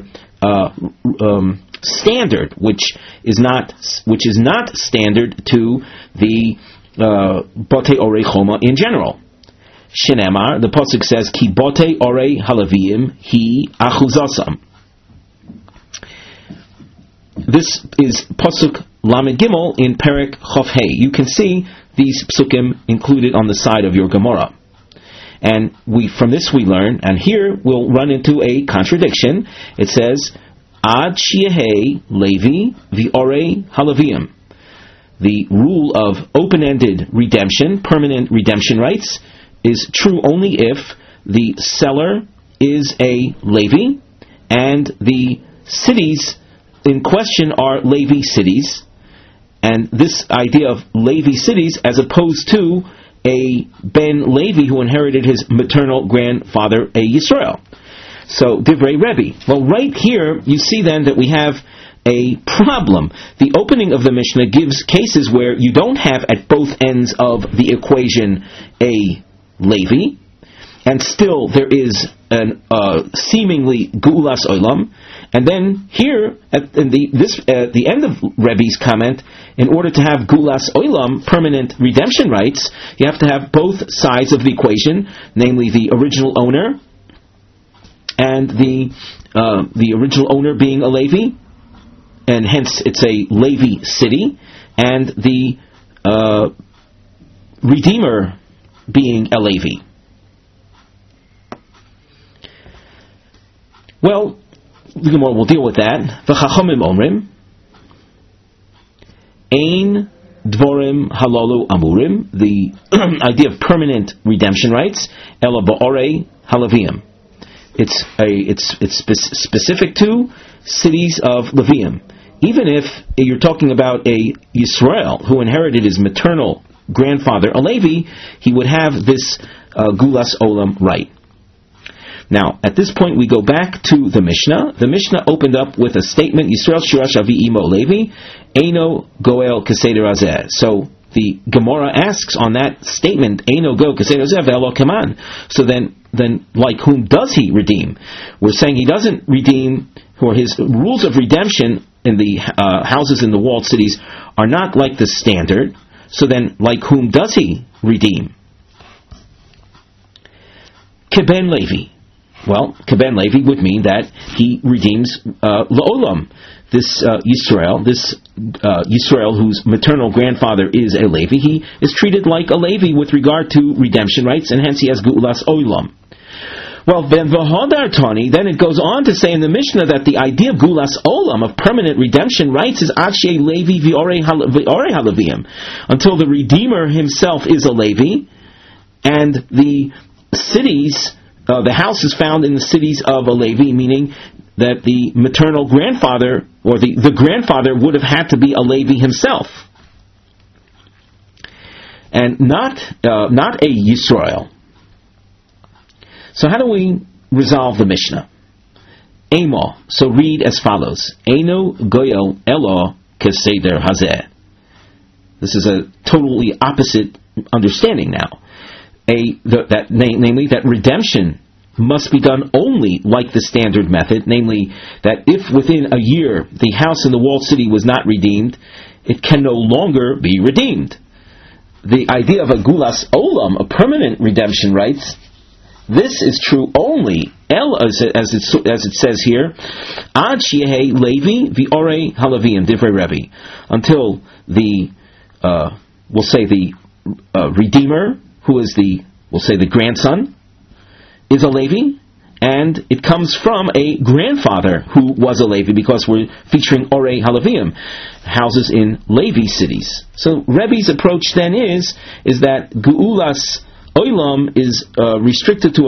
standard, which is not standard to the Bote Orei Choma in general. Shenemar, the pasuk says, Ki Bote Orei Halavim Hi Achuzasam. This is pasuk Lamed Gimel in Perek Chof Hei. You can see these psukim included on the side of your Gemara. And from this we learn, and here we'll run into a contradiction. It says, Ad Shiehei Levi V'orei Halavim. The rule of open-ended redemption, permanent redemption rights, is true only if the seller is a Levi and the cities in question are Levi cities. And this idea of Levi cities as opposed to a Ben Levi who inherited his maternal grandfather, a Yisrael. So, Divrei Rebbe. Well, right here you see then that we have a problem. The opening of the Mishnah gives cases where you don't have at both ends of the equation a Levi, and still there is an seemingly Geulas Olam. And then here, at the end of Rebbe's comment, in order to have Geulas Olam, permanent redemption rights, you have to have both sides of the equation, namely the original owner, and the original owner being a Levi, and hence it's a Levi city, and the Redeemer being a Levi. Well, the Gemara will deal with that. V'chachomim omrim, ein dvorim halalu amurim, the idea of permanent redemption rights, ela ba'orei halavim. It's specific to cities of Levium. Even if you're talking about a Yisrael who inherited his maternal grandfather, a Levi, he would have this Geulas Olam right. Now, at this point, we go back to the Mishnah. The Mishnah opened up with a statement, Yisrael Shirash Avi Imo Levi, Eino Goel Keseder Azeh. So, the Gemara asks on that statement, Eino Goel Keseder Azeh Ve'elo Keman. So then, like whom does he redeem? We're saying he doesn't redeem, or his rules of redemption in the houses in the walled cities are not like the standard. So then, like whom does he redeem? Keben Levi. Well, Keben Levi would mean that he redeems La'olam. This Yisrael whose maternal grandfather is a Levi, he is treated like a Levi with regard to redemption rights, and hence he has Geulas Olam. Well, then it goes on to say in the Mishnah that the idea of Gulas Olam, of permanent redemption rights, is Ache Levi Viore Halavim, until the Redeemer himself is a Levi, and the cities, the house is found in the cities of a Levi, meaning that the maternal grandfather, or the grandfather, would have had to be a Levi himself, and not a Yisrael. So how do we resolve the Mishnah? Amo. So read as follows: Eino goyel elo keseder hazeh. This is a totally opposite understanding now. Namely, that redemption must be done only like the standard method, namely that if within a year the house in the walled city was not redeemed, it can no longer be redeemed. The idea of a gulas olam, a permanent redemption rights, this is true only, as it says here, ad shehei Levi v'orei halavim divrei Rebbe, until the Redeemer, who is the grandson, is a Levi, and it comes from a grandfather who was a Levi, because we're featuring Orei Halavim, houses in Levi cities. So Rebbe's approach then is that Geulas Olam is restricted to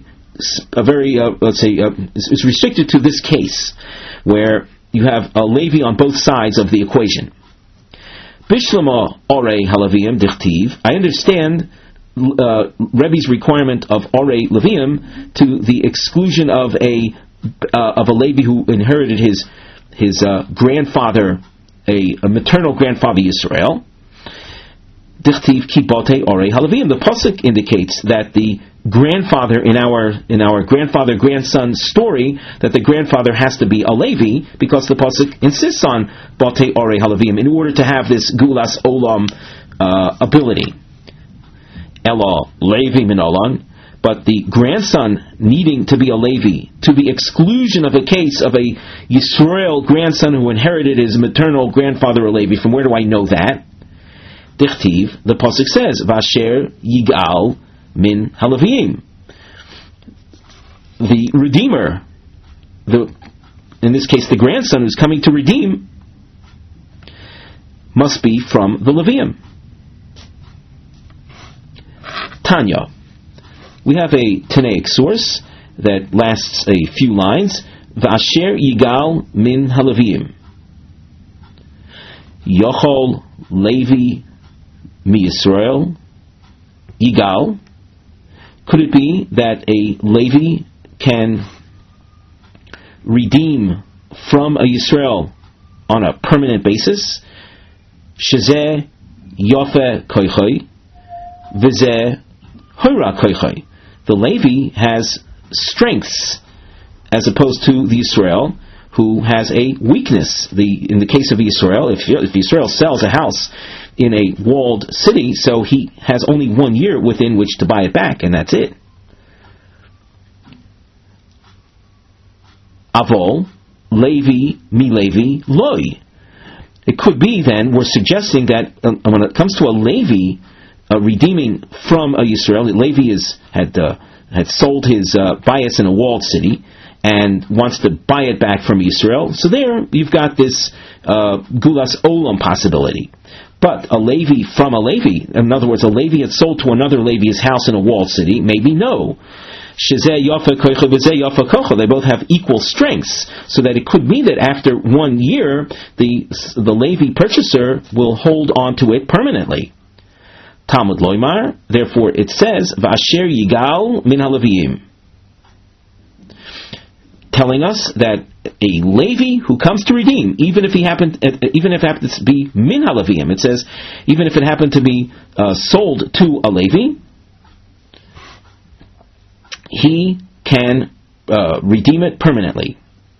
it's restricted to this case, where you have a Levi on both sides of the equation. Bishlama Orei Halavim Dichtiv. I understand Rebbe's requirement of Orei Leviim to the exclusion of a Levi who inherited his grandfather, a maternal grandfather Yisrael. Dichtiv kibote Orei Halavim. The pasuk indicates that the grandfather in our grandfather-grandson story, that the grandfather has to be a Levi, because the pasuk insists on bote Orei Halavim in order to have this Gulas Olam ability. Elo Levi min Olam, but the grandson needing to be a Levi, to the exclusion of a case of a Yisrael grandson who inherited his maternal grandfather a Levi. From where do I know that? Dichtiv, the pasuk says, Vasher Yigal min Halavim. The Redeemer, in this case the grandson who's coming to redeem, must be from the Levium. Tanya. We have a Tanaic source that lasts a few lines. Vasher Yigal min Halavim. Yochol Levi mi Yisrael Yigal. Could it be that a Levi can redeem from a Yisrael on a permanent basis? Shezeh Yofe Koichoi Vizeh Hoira Koichoi. The Levi has strengths as opposed to the Yisrael, who has a weakness. In the case of Yisrael, if Yisrael sells a house in a walled city, so he has only 1 year within which to buy it back, and that's it. Avol, Levi, mi Levi, loi. It could be then, we're suggesting that when it comes to a Levi redeeming from a Yisrael, Levi had sold his bias in a walled city and wants to buy it back from Yisrael. So there you've got this Gulas Olam possibility. But a Levi from a Levi, in other words, a Levi had sold to another Levi's house in a walled city, maybe no. Shezeh Yafa Koicha v'zeh Yafa Kocha. They both have equal strengths, so that it could be that after 1 year, the Levi purchaser will hold on to it permanently. Talmud Loimar, therefore it says, V'asher Yigal min Halavim. telling us that a Levi who comes to redeem, even if it happens to be min halavim, it says, even if it happened to be sold to a Levi, he can redeem it permanently.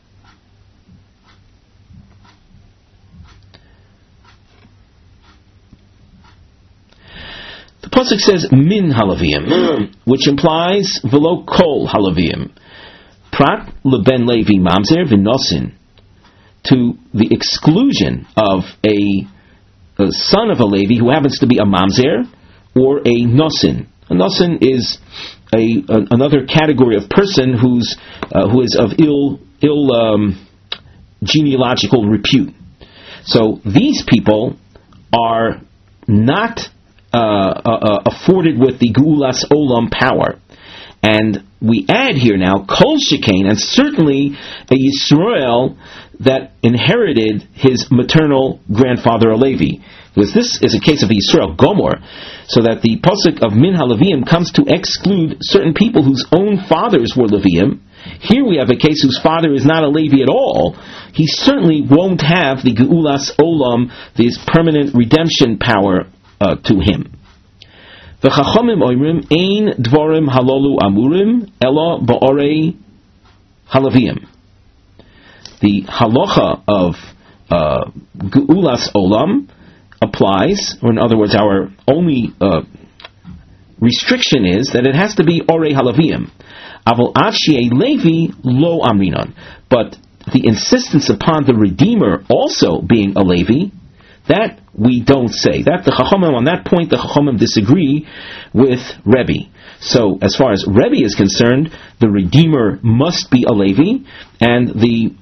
The pasuk says min halavim, which implies velo kol halavim. Prat leben Levi mamzer v'nosin, to the exclusion of a son of a Levi who happens to be a mamzer or a nosin. A nosin is another category of person who is of ill genealogical repute. So these people are not afforded with the Geulas Olam power. And we add here now, Kol Shekain, and certainly a Yisrael that inherited his maternal grandfather, a Levi. Because this is a case of the Yisrael Gomor, so that the pasuk of Min HaLeviim comes to exclude certain people whose own fathers were Leviim. Here we have a case whose father is not a Levi at all. He certainly won't have the Geulas Olam, this permanent redemption power to him. The Chachamim oimrim ein dvarim halolu amurim ela ba'orei halavim. The halacha of Geulas Olam applies, or in other words, our only restriction is that it has to be orei halavim. Aval ad she'ei Levi lo amrinon. But the insistence upon the Redeemer also being a Levi, that we don't say. That the Chachamim, on that point, the Chachamim disagree with Rebbe. So, as far as Rebbe is concerned, the Redeemer must be a Levi, and the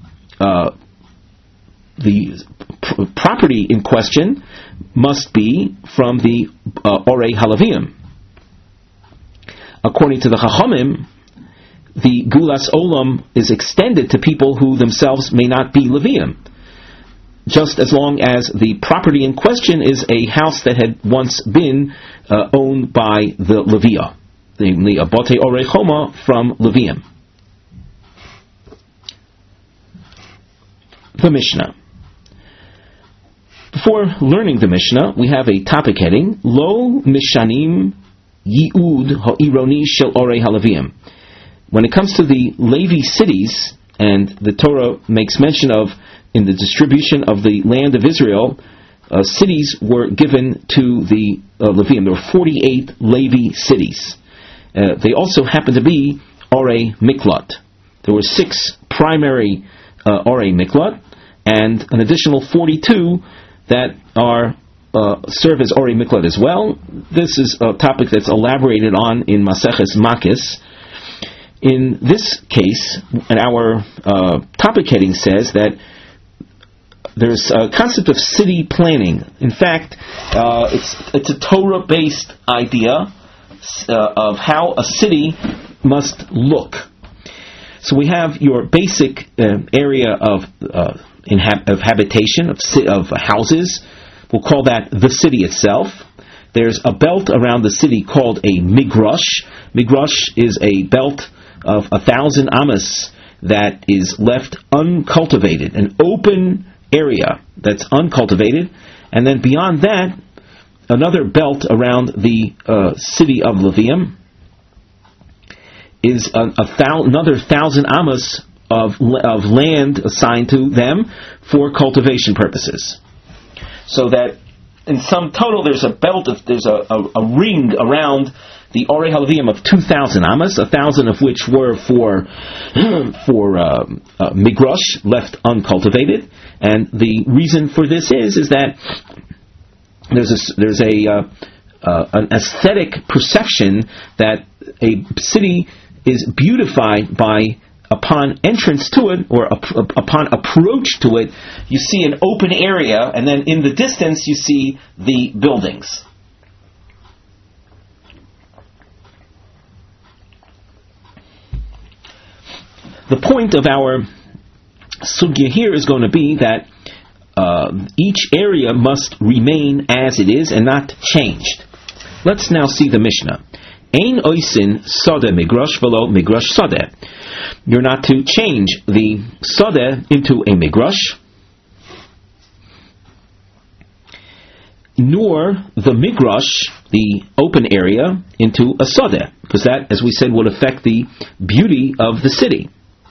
property in question must be from the Orei Halavim. According to the Chachamim, the Geulas Olam is extended to people who themselves may not be Leviim, just as long as the property in question is a house that had once been owned by the Leviah, namely a Bote Orei Choma from Leviim. The Mishnah. Before learning the Mishnah, we have a topic heading, Lo Mishanim Yi'ud Ha'ironi Shel Orei Halavim. When it comes to the Levi cities, and the Torah makes mention of, in the distribution of the land of Israel, cities were given to the Leviim. There were 48 Levi cities. They also happened to be Orei Miklat. There were 6 primary Orei Miklat, and an additional 42 that are serve as Orei Miklat as well. This is a topic that's elaborated on in Maseches Makis. In this case, and our topic heading says that there's a concept of city planning. In fact, it's a Torah-based idea of how a city must look. So we have your basic area of habitation, of houses. We'll call that the city itself. There's a belt around the city called a migrash. Migrash is a belt of 1,000 amas that is left uncultivated, an open area that's uncultivated, and then beyond that, another belt around the city of Levium is another 1,000 amas of land assigned to them for cultivation purposes. So that in sum total, there's a ring around the Orei Halavim of 2,000 amas, 1,000 of which were for migrash, left uncultivated. And the reason for this is that there's an aesthetic perception that a city is beautified by, upon entrance to it, or upon approach to it, you see an open area, and then in the distance you see the buildings. The point of our sugya here is going to be that each area must remain as it is and not changed. Let's now see the Mishnah. Ein oisin sodeh migrash velo migrash sodeh. You're not to change the sodeh into a migrash, nor the migrash, the open area, into a sodeh, because that, as we said, would affect the beauty of the city.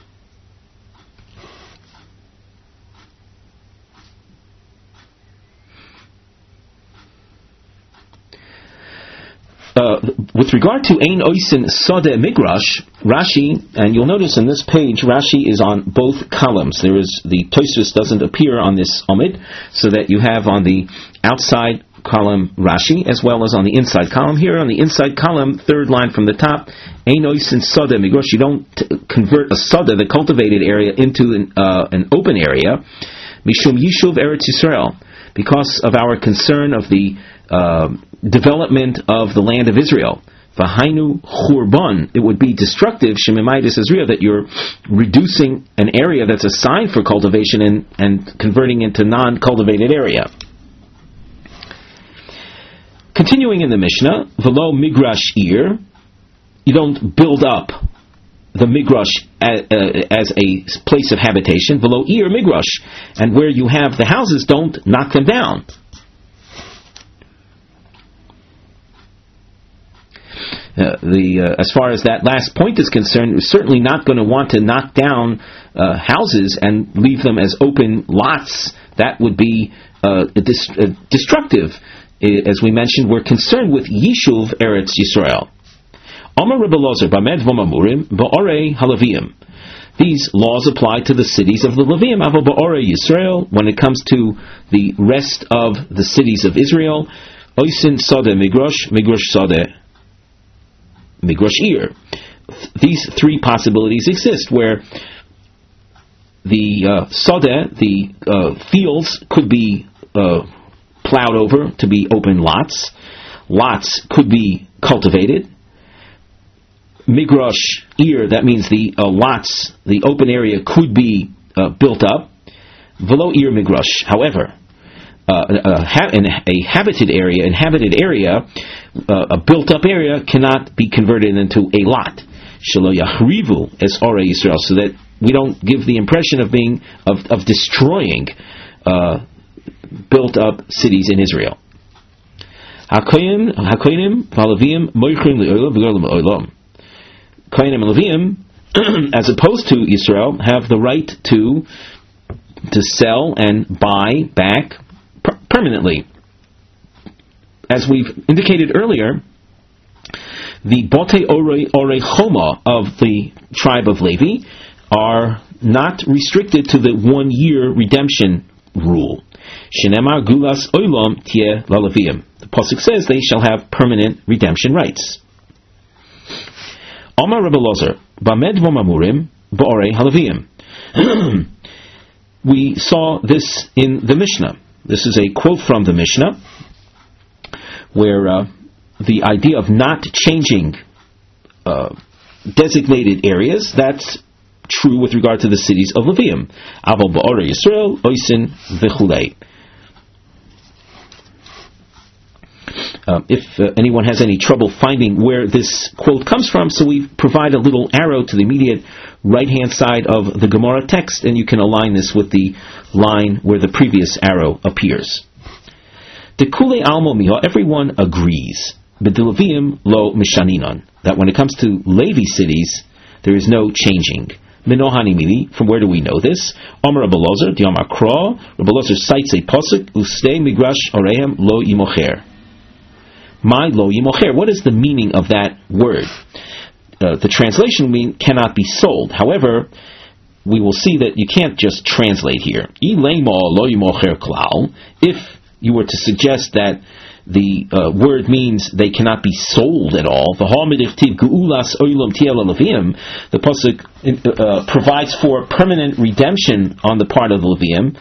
With regard to Ein Oisin Sodeh Migrash, Rashi, and you'll notice in this page, Rashi is on both columns. There is, the Tosfos doesn't appear on this Omid, so that you have on the outside column Rashi, as well as on the inside column. Here on the inside column, third line from the top, Ein Oisin Sodeh Migrash. You don't convert a Sodeh, the cultivated area, into an open area. Mishum Yishuv Eretz Yisrael, because of our concern of the development of the land of Israel. V'hainu churban, it would be destructive, shemimaitis Israel, that you're reducing an area that's assigned for cultivation and converting into non-cultivated area. Continuing in the Mishnah, v'lo migrash ir, you don't build up the migrash as a place of habitation. V'lo ir migrash, and where you have the houses, don't knock them down. As far as that last point is concerned, we're certainly not going to want to knock down houses and leave them as open lots. That would be destructive. As we mentioned, we're concerned with Yishuv Eretz Yisrael. Amar Rebbe Lozer, Bamed Vomamurim, Ba'orei Halavim. These laws apply to the cities of the Levim. Avo Ba'orei Yisrael, when it comes to the rest of the cities of Israel, Oisin Sodeh Migrash, Migrash Sodeh Migrash Ir. These three possibilities exist, where the Sodeh, the fields, could be plowed over to be open lots. Lots could be cultivated. Migrash Ir, that means the lots, the open area, could be built up. Velo Ir Migrash, however, a inhabited area, a built-up area, cannot be converted into a lot. Shelo yachrivu es orei Yisrael, so that we don't give the impression of being of destroying built-up cities in Israel. Hakoyim v'Levim moichrin le'olam v'golam le'olam. Kohanim and Levim, as opposed to Israel, have the right to sell and buy back permanently. As we've indicated earlier, the Bote Orei Choma of the tribe of Levi are not restricted to the 1 year redemption rule. Shenemar Gulas Olam Tieh Lalevim. The pasuk says they shall have permanent redemption rights. Amar Rebbe Lozer, Bamed Vomamurim, Ba'orei Halavim. We saw this in the Mishnah. This is a quote from the Mishnah, where the idea of not changing designated areas, that's true with regard to the cities of Levium. Aval Ba'orei Yisrael, Oisin V'chulei. If anyone has any trouble finding where this quote comes from, so we provide a little arrow to the immediate right-hand side of the Gemara text, and you can align this with the line where the previous arrow appears. Dekule almo miha, everyone agrees, b'dilavim lo mishaninon, that when it comes to Levi cities, there is no changing. Minohani mili, from where do we know this? Amar Rebbe Lozer, Diamar Kra, Rebbe Lozer cites a pasuk, Ustei migrash orehem lo yimocher. My lo yimocher. What is the meaning of that word? The translation mean cannot be sold. However, we will see that you can't just translate here. If you were to suggest that the word means they cannot be sold at all, the pasuk provides for permanent redemption on the part of the Levium.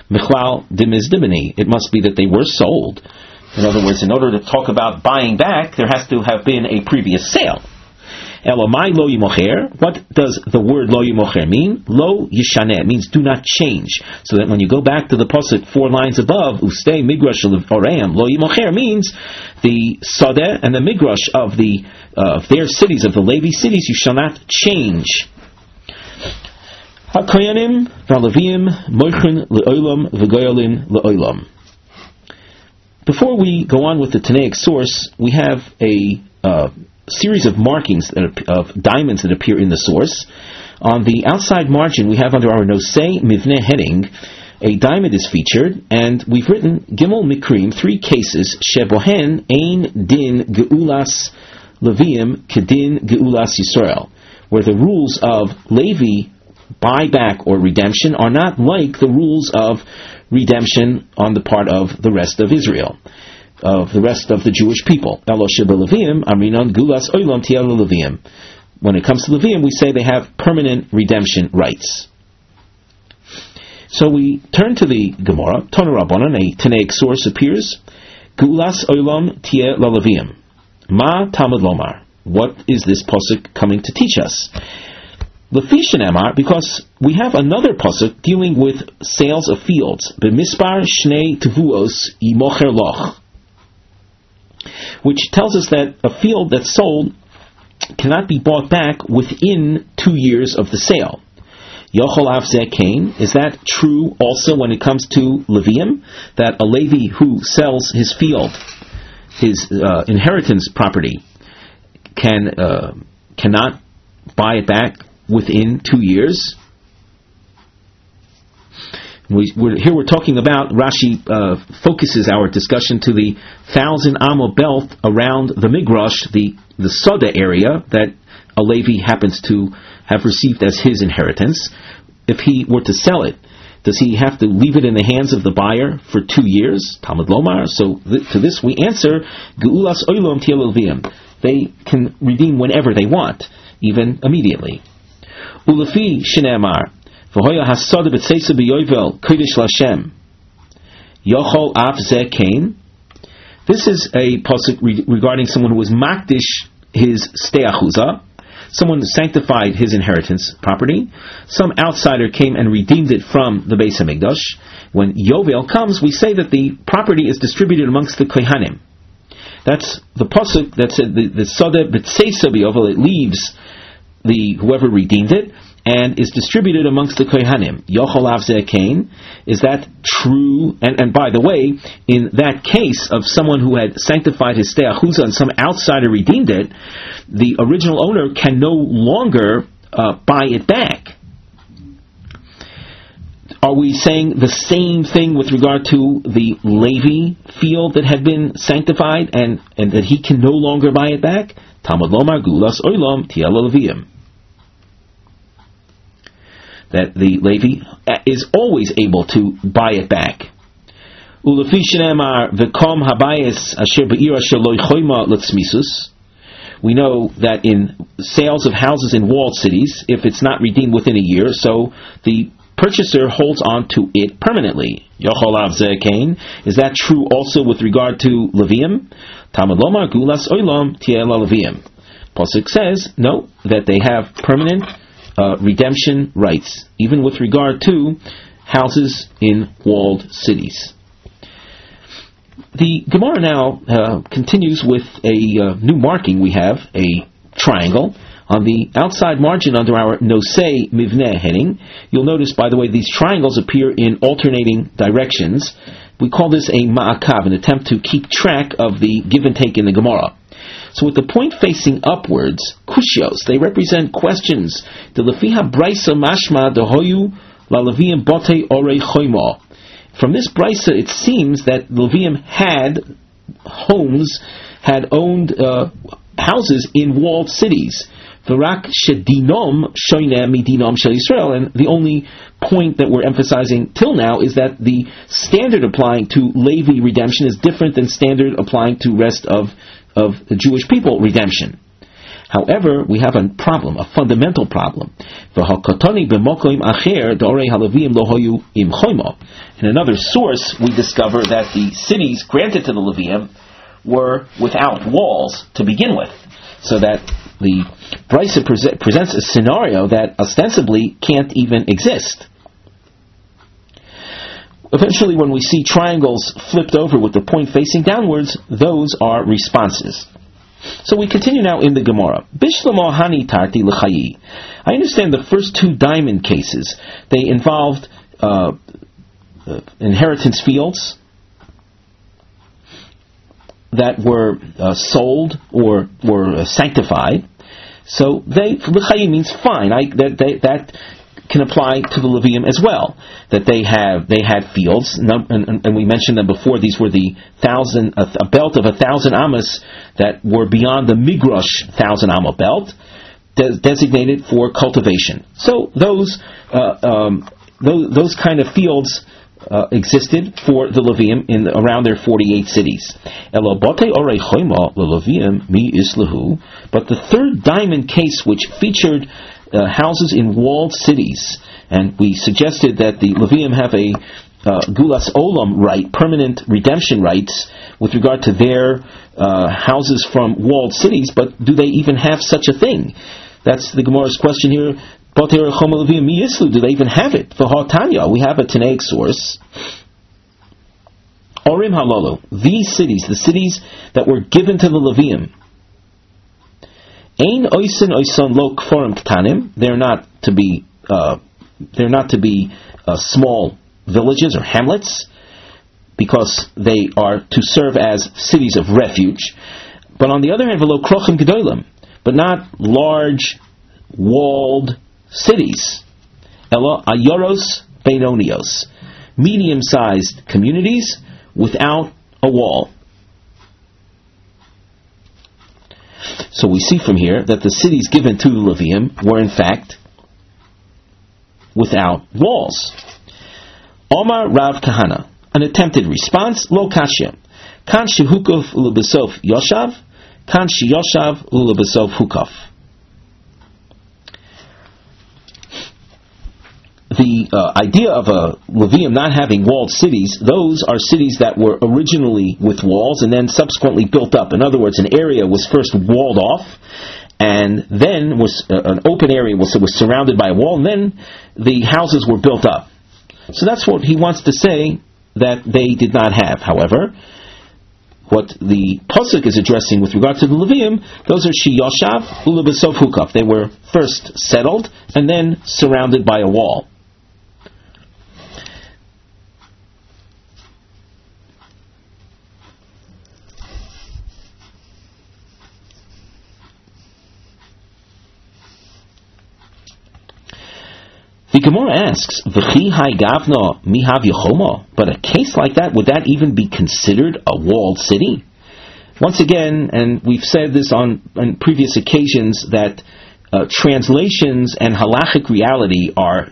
It must be that they were sold. In other words, in order to talk about buying back, there has to have been a previous sale. Elomai lo yimocher. What does the word lo yimocher mean? Lo yishaneh. It means do not change. So that when you go back to the pasuk 4 lines above, Ustei migrash oreim, lo yimocher means the sadeh and the migrash of their cities, of the Levi cities, you shall not change. HaKoyanim v'Aleviim moichin le'olam v'goyolin le'olam. Before we go on with the Tanaic source, we have a series of markings of diamonds that appear in the source. On the outside margin, we have under our Nosei Mivneh heading, a diamond is featured, and we've written Gimel Mikrim, 3 cases, Shebohen Ein Din Geulas Leviim Kedin Geulas Yisrael, where the rules of Levi buyback or redemption are not like the rules of redemption on the part of the rest of Israel, of the rest of the Jewish people. When it comes to Leviim, we say they have permanent redemption rights. So we turn to the Gemara. Tana Rabbanan, a Tanaic source appears. Geulas olam tieh laleviim. Ma tamad lomar. What is this pasuk coming to teach us? Lefishan Amar, because we have another pasuk dealing with sales of fields. B'mispar shnei tevuos yimocher loch, which tells us that a field that's sold cannot be bought back within 2 years of the sale. Yochol av zeh kain. Is that true also when it comes to Leviim? That a Levi who sells his field, his inheritance property, cannot buy it back within 2 years? We're talking about, Rashi focuses our discussion to the 1,000 amo belt around the Migrash, the Soda area that a Levi happens to have received as his inheritance. If he were to sell it, does he have to leave it in the hands of the buyer for 2 years? Talmud Lomar. So to this we answer, Geulas oilom tieh laleviim. They can redeem whenever they want, even immediately. Ulefi shene'amar v'hoya hasoda b'tzeisa b'yovel kodesh l'Hashem yochol av zeh kain. This is a pasuk regarding someone who was makdish his stei achuzah, someone sanctified his inheritance property. Some outsider came and redeemed it from the Beis Hamikdash. When Yovel comes, we say that the property is distributed amongst the Kohanim. That's the pasuk that said the Soda B'tzeisa B'Yovel, it leaves the whoever redeemed it and is distributed amongst the Kohanim. Yochol av zeh kain. Is that true? And by the way, in that case of someone who had sanctified his stei achuzah and some outsider redeemed it, the original owner can no longer buy it back. Are we saying the same thing with regard to the Levi field that had been sanctified and that he can no longer buy it back? Talmud Lomar Geulas oilom tieh laleviim. That the Levi is always able to buy it back. Ulefi shene'amar v'kom habayis asher b'ir asher lo choyma l'tzmisus. We know that in sales of houses in walled cities, if it's not redeemed within a year, so the purchaser holds on to it permanently. Yochol av zeh kain. Is that true also with regard to Leviim? Talmud Lomar Geulas oilom tieh laleviim. Pasuk says, no, that they have permanent redemption rights, even with regard to houses in walled cities. The Gemara now continues with a new marking. We have a triangle. On the outside margin under our Nosei Mivneh heading, you'll notice, by the way, these triangles appear in alternating directions. We call this a ma'akav, an attempt to keep track of the give and take in the Gemara. So with the point facing upwards, kushios, they represent questions. The lefiha braisa mashma dehoyu laleviim bote orei choyma. From this braisa, it seems that Leviim had homes, had owned houses in walled cities. V'rak shedinom shoyne midinom shel Yisrael, and the only point that we're emphasizing till now is that the standard applying to Levi redemption is different than standard applying to rest of the Jewish people redemption. However, we have a problem, a fundamental problem. In another source, we discover that the cities granted to the Leviim were without walls to begin with, so that the Brisa presents a scenario that ostensibly can't even exist. Eventually, when we see triangles flipped over with the point facing downwards, those are responses. So we continue now in the Gemara. Bishlamo hani tarti l'chayi. I understand the first two diamond cases. They involved inheritance fields that were sold or were sanctified. So l'chayi means fine. That can apply to the Levium as well. That they had fields, and we mentioned them before. These were the a belt of 1,000 amas that were beyond the Migrash 1,000 amma belt, designated for cultivation. So those kind of fields existed for the Levium around their 48 cities. But the third diamond case, which featured houses in walled cities, and we suggested that the Levium have a gulas olam right, permanent redemption rights with regard to their houses from walled cities, but do they even have such a thing? That's the Gemara's question here. Do they even have it? For Tanya, we have a Tanaic source. Orim halolo, these cities, the cities that were given to the Levium, Ein oisin oisan lo kforim ktanim. They're not to be small villages or hamlets, because they are to serve as cities of refuge. But on the other hand, velo krochim gedolim, but not large walled cities. Elo ayoros benonios, medium-sized communities without a wall. So we see from here that the cities given to the Levium were in fact without walls. Omar Rav Kahana, an attempted response, lo kashya. Kan shehukov ulebesof yoshav, kan sheyoshav ulebesof hukov. The idea of a Levium not having walled cities, those are cities that were originally with walls and then subsequently built up. In other words, an area was first walled off, and then was an open area was surrounded by a wall, and then the houses were built up. So that's what he wants to say that they did not have. However, what the Pasuk is addressing with regard to the Levium, those are Sheyoshav Ulebesov Hukaf. They were first settled and then surrounded by a wall. The Gemara asks, "V'chi hai gavna mihav yechoma?" But a case like that, would that even be considered a walled city? Once again, and we've said this on previous occasions, that translations and halachic reality are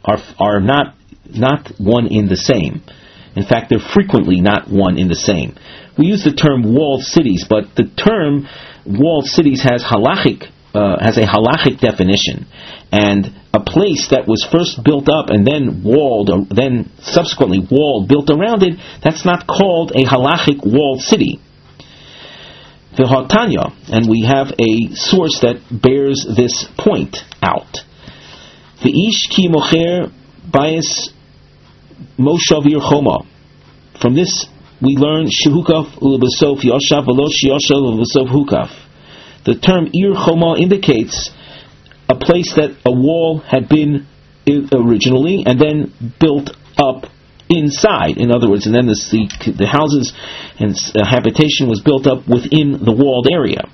not one in the same. In fact, they're frequently not one in the same. We use the term walled cities, but the term walled cities has a halachic definition, and a place that was first built up and then walled, or then subsequently walled, built around it, that's not called a halachic walled city. The Tanya, and we have a source that bears this point out. The ish ki mocher bayis moshavir choma. From this we learn shehukaf ulebesof yoshav v'lo sheyoshav ulebesof hukaf. The term Ir Choma indicates a place that a wall had been originally and then built up inside. In other words, and then the houses and habitation was built up within the walled area.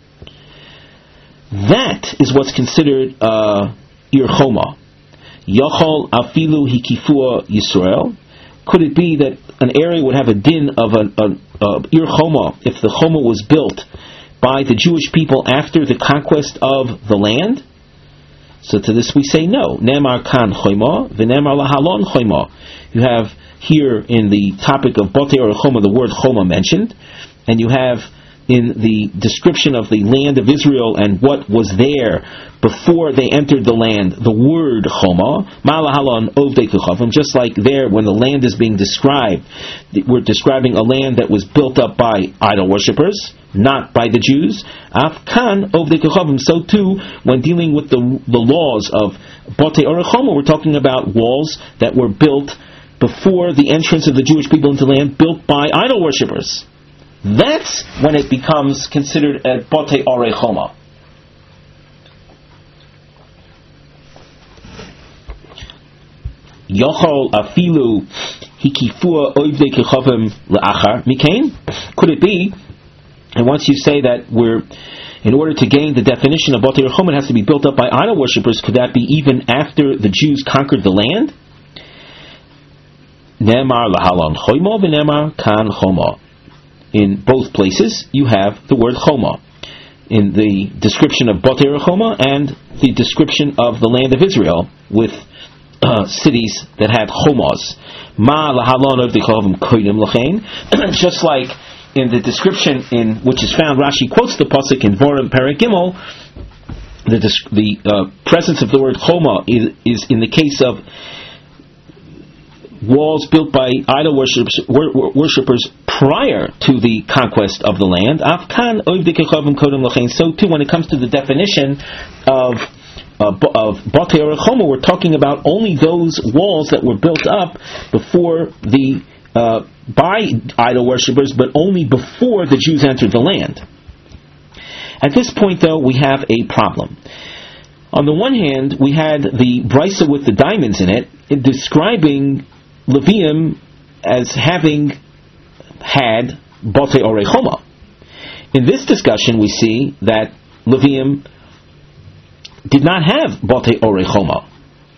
That is what's considered Ir Choma. Yachol afilu hikifua Yisrael. Could it be that an area would have a din of an Ir Choma if the Choma was built by the Jewish people after the conquest of the land? So to this we say no. Nemar kan choyma, v'nemar lahalon choyma. You have here in the topic of Botei or Choma the word Choma mentioned, and you have in the description of the land of Israel and what was there before they entered the land, the word Choma, Malahalon Ovdei Kechavim, just like there when the land is being described, we're describing a land that was built up by idol worshippers, not by the Jews. Afkan Ovdei Kechavim, so too when dealing with the laws of Botei Orei Choma, we're talking about walls that were built before the entrance of the Jewish people into land, built by idol worshippers. That's when it becomes considered a Botei Orei Choma. Yochol afilu hikifua oivdei kechavim leachar mikain. Could it be? And once you say that in order to gain the definition of Botei Orei Choma, it has to be built up by idol worshippers. Could that be even after the Jews conquered the land? Nemar lahalon chomo v'nemar kan choma. In both places, you have the word Choma in the description of Botei Orei Choma and the description of the land of Israel with cities that had Chomas. Ma lahalon of the Chavim koidim lachein. Just like in the description in which is found, Rashi quotes the pasuk in Vorim Perek Gimel. The presence of the word Choma is in the case of walls built by idol worshippers prior to the conquest of the land. So too, when it comes to the definition of Botei Orei Choma, we're talking about only those walls that were built up before by idol worshippers, but only before the Jews entered the land. At this point, though, we have a problem. On the one hand, we had the brisa with the diamonds in it, describing Levium as having had Botei Orei Choma. In this discussion, we see that Levium did not have Botei Orei Choma.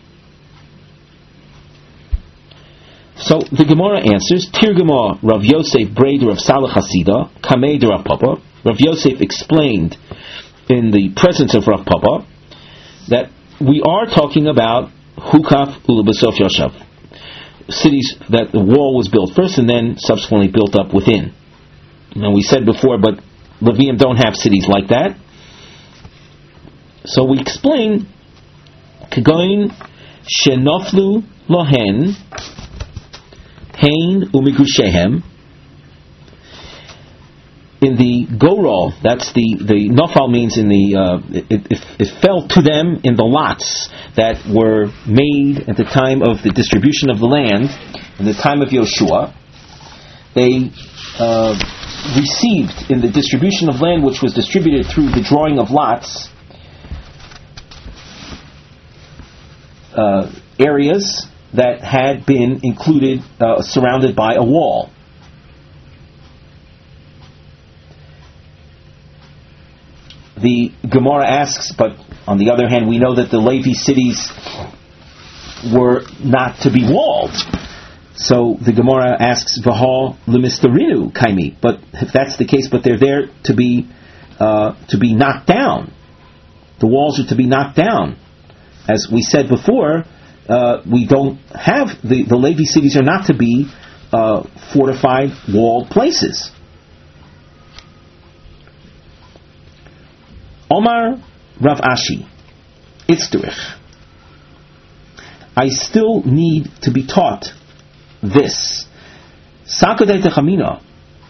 So the Gemara answers, Tirgama Rav Yosef Breder of Salah Hasida, Kamei de Rav Papa. Rav Yosef explained in the presence of Rav Papa that we are talking about Hukaf Ulabasof Yoshav, cities that the wall was built first and then subsequently built up within. Now we said before, but Levium don't have cities like that. So we explain, Kagoin Shenoflu Lohen Hain Umigushehem. In the Gorol, that's the Nofal means in the it fell to them in the lots that were made at the time of the distribution of the land, in the time of Yoshua. They received in the distribution of land, which was distributed through the drawing of lots, areas that had been included, surrounded by a wall. The Gemara asks, but on the other hand, we know that the Levi cities were not to be walled. So the Gemara asks, V'hal l'mistarinu kaimi. But if that's the case, but they're there to be knocked down. The walls are to be knocked down. As we said before, we don't have the Levi cities are not to be fortified, walled places. Omar Rav Ashi, Itzderich. I still need to be taught this. Sakadei Techamina.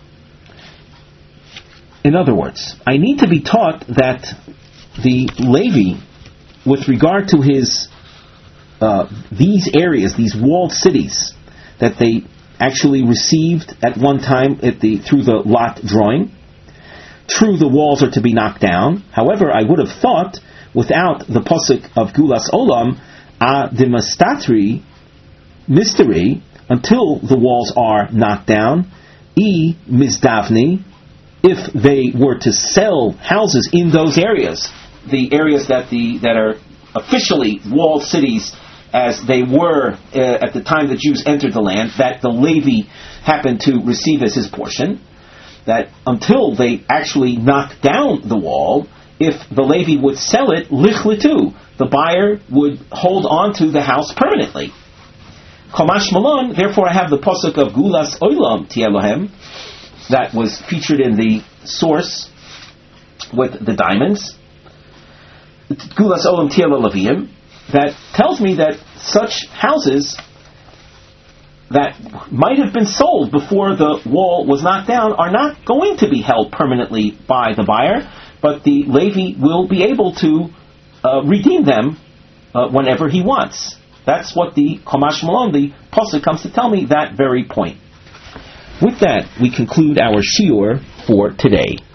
In other words, I need to be taught that the Levi, with regard to his these areas, these walled cities that they actually received at one time through the lot drawing. True, the walls are to be knocked down. However, I would have thought, without the pasuk of Gulas Olam, Demastatri, mystery, until the walls are knocked down, Mizdavni, if they were to sell houses in those areas, the areas that are officially walled cities, as they were at the time the Jews entered the land, that the Levi happened to receive as his portion, that until they actually knocked down the wall, if the Levi would sell it, lichlitu, the buyer would hold on to the house permanently. Kamash Malon, therefore I have the pasuk of Gulas Olam Tielohem, that was featured in the source with the diamonds, Gulas Olam Tiela Leviim, that tells me that such houses that might have been sold before the wall was knocked down are not going to be held permanently by the buyer, but the Levi will be able to redeem them whenever he wants. That's what the Chumash Malon, the Pasuk, comes to tell me, that very point. With that, we conclude our shiur for today.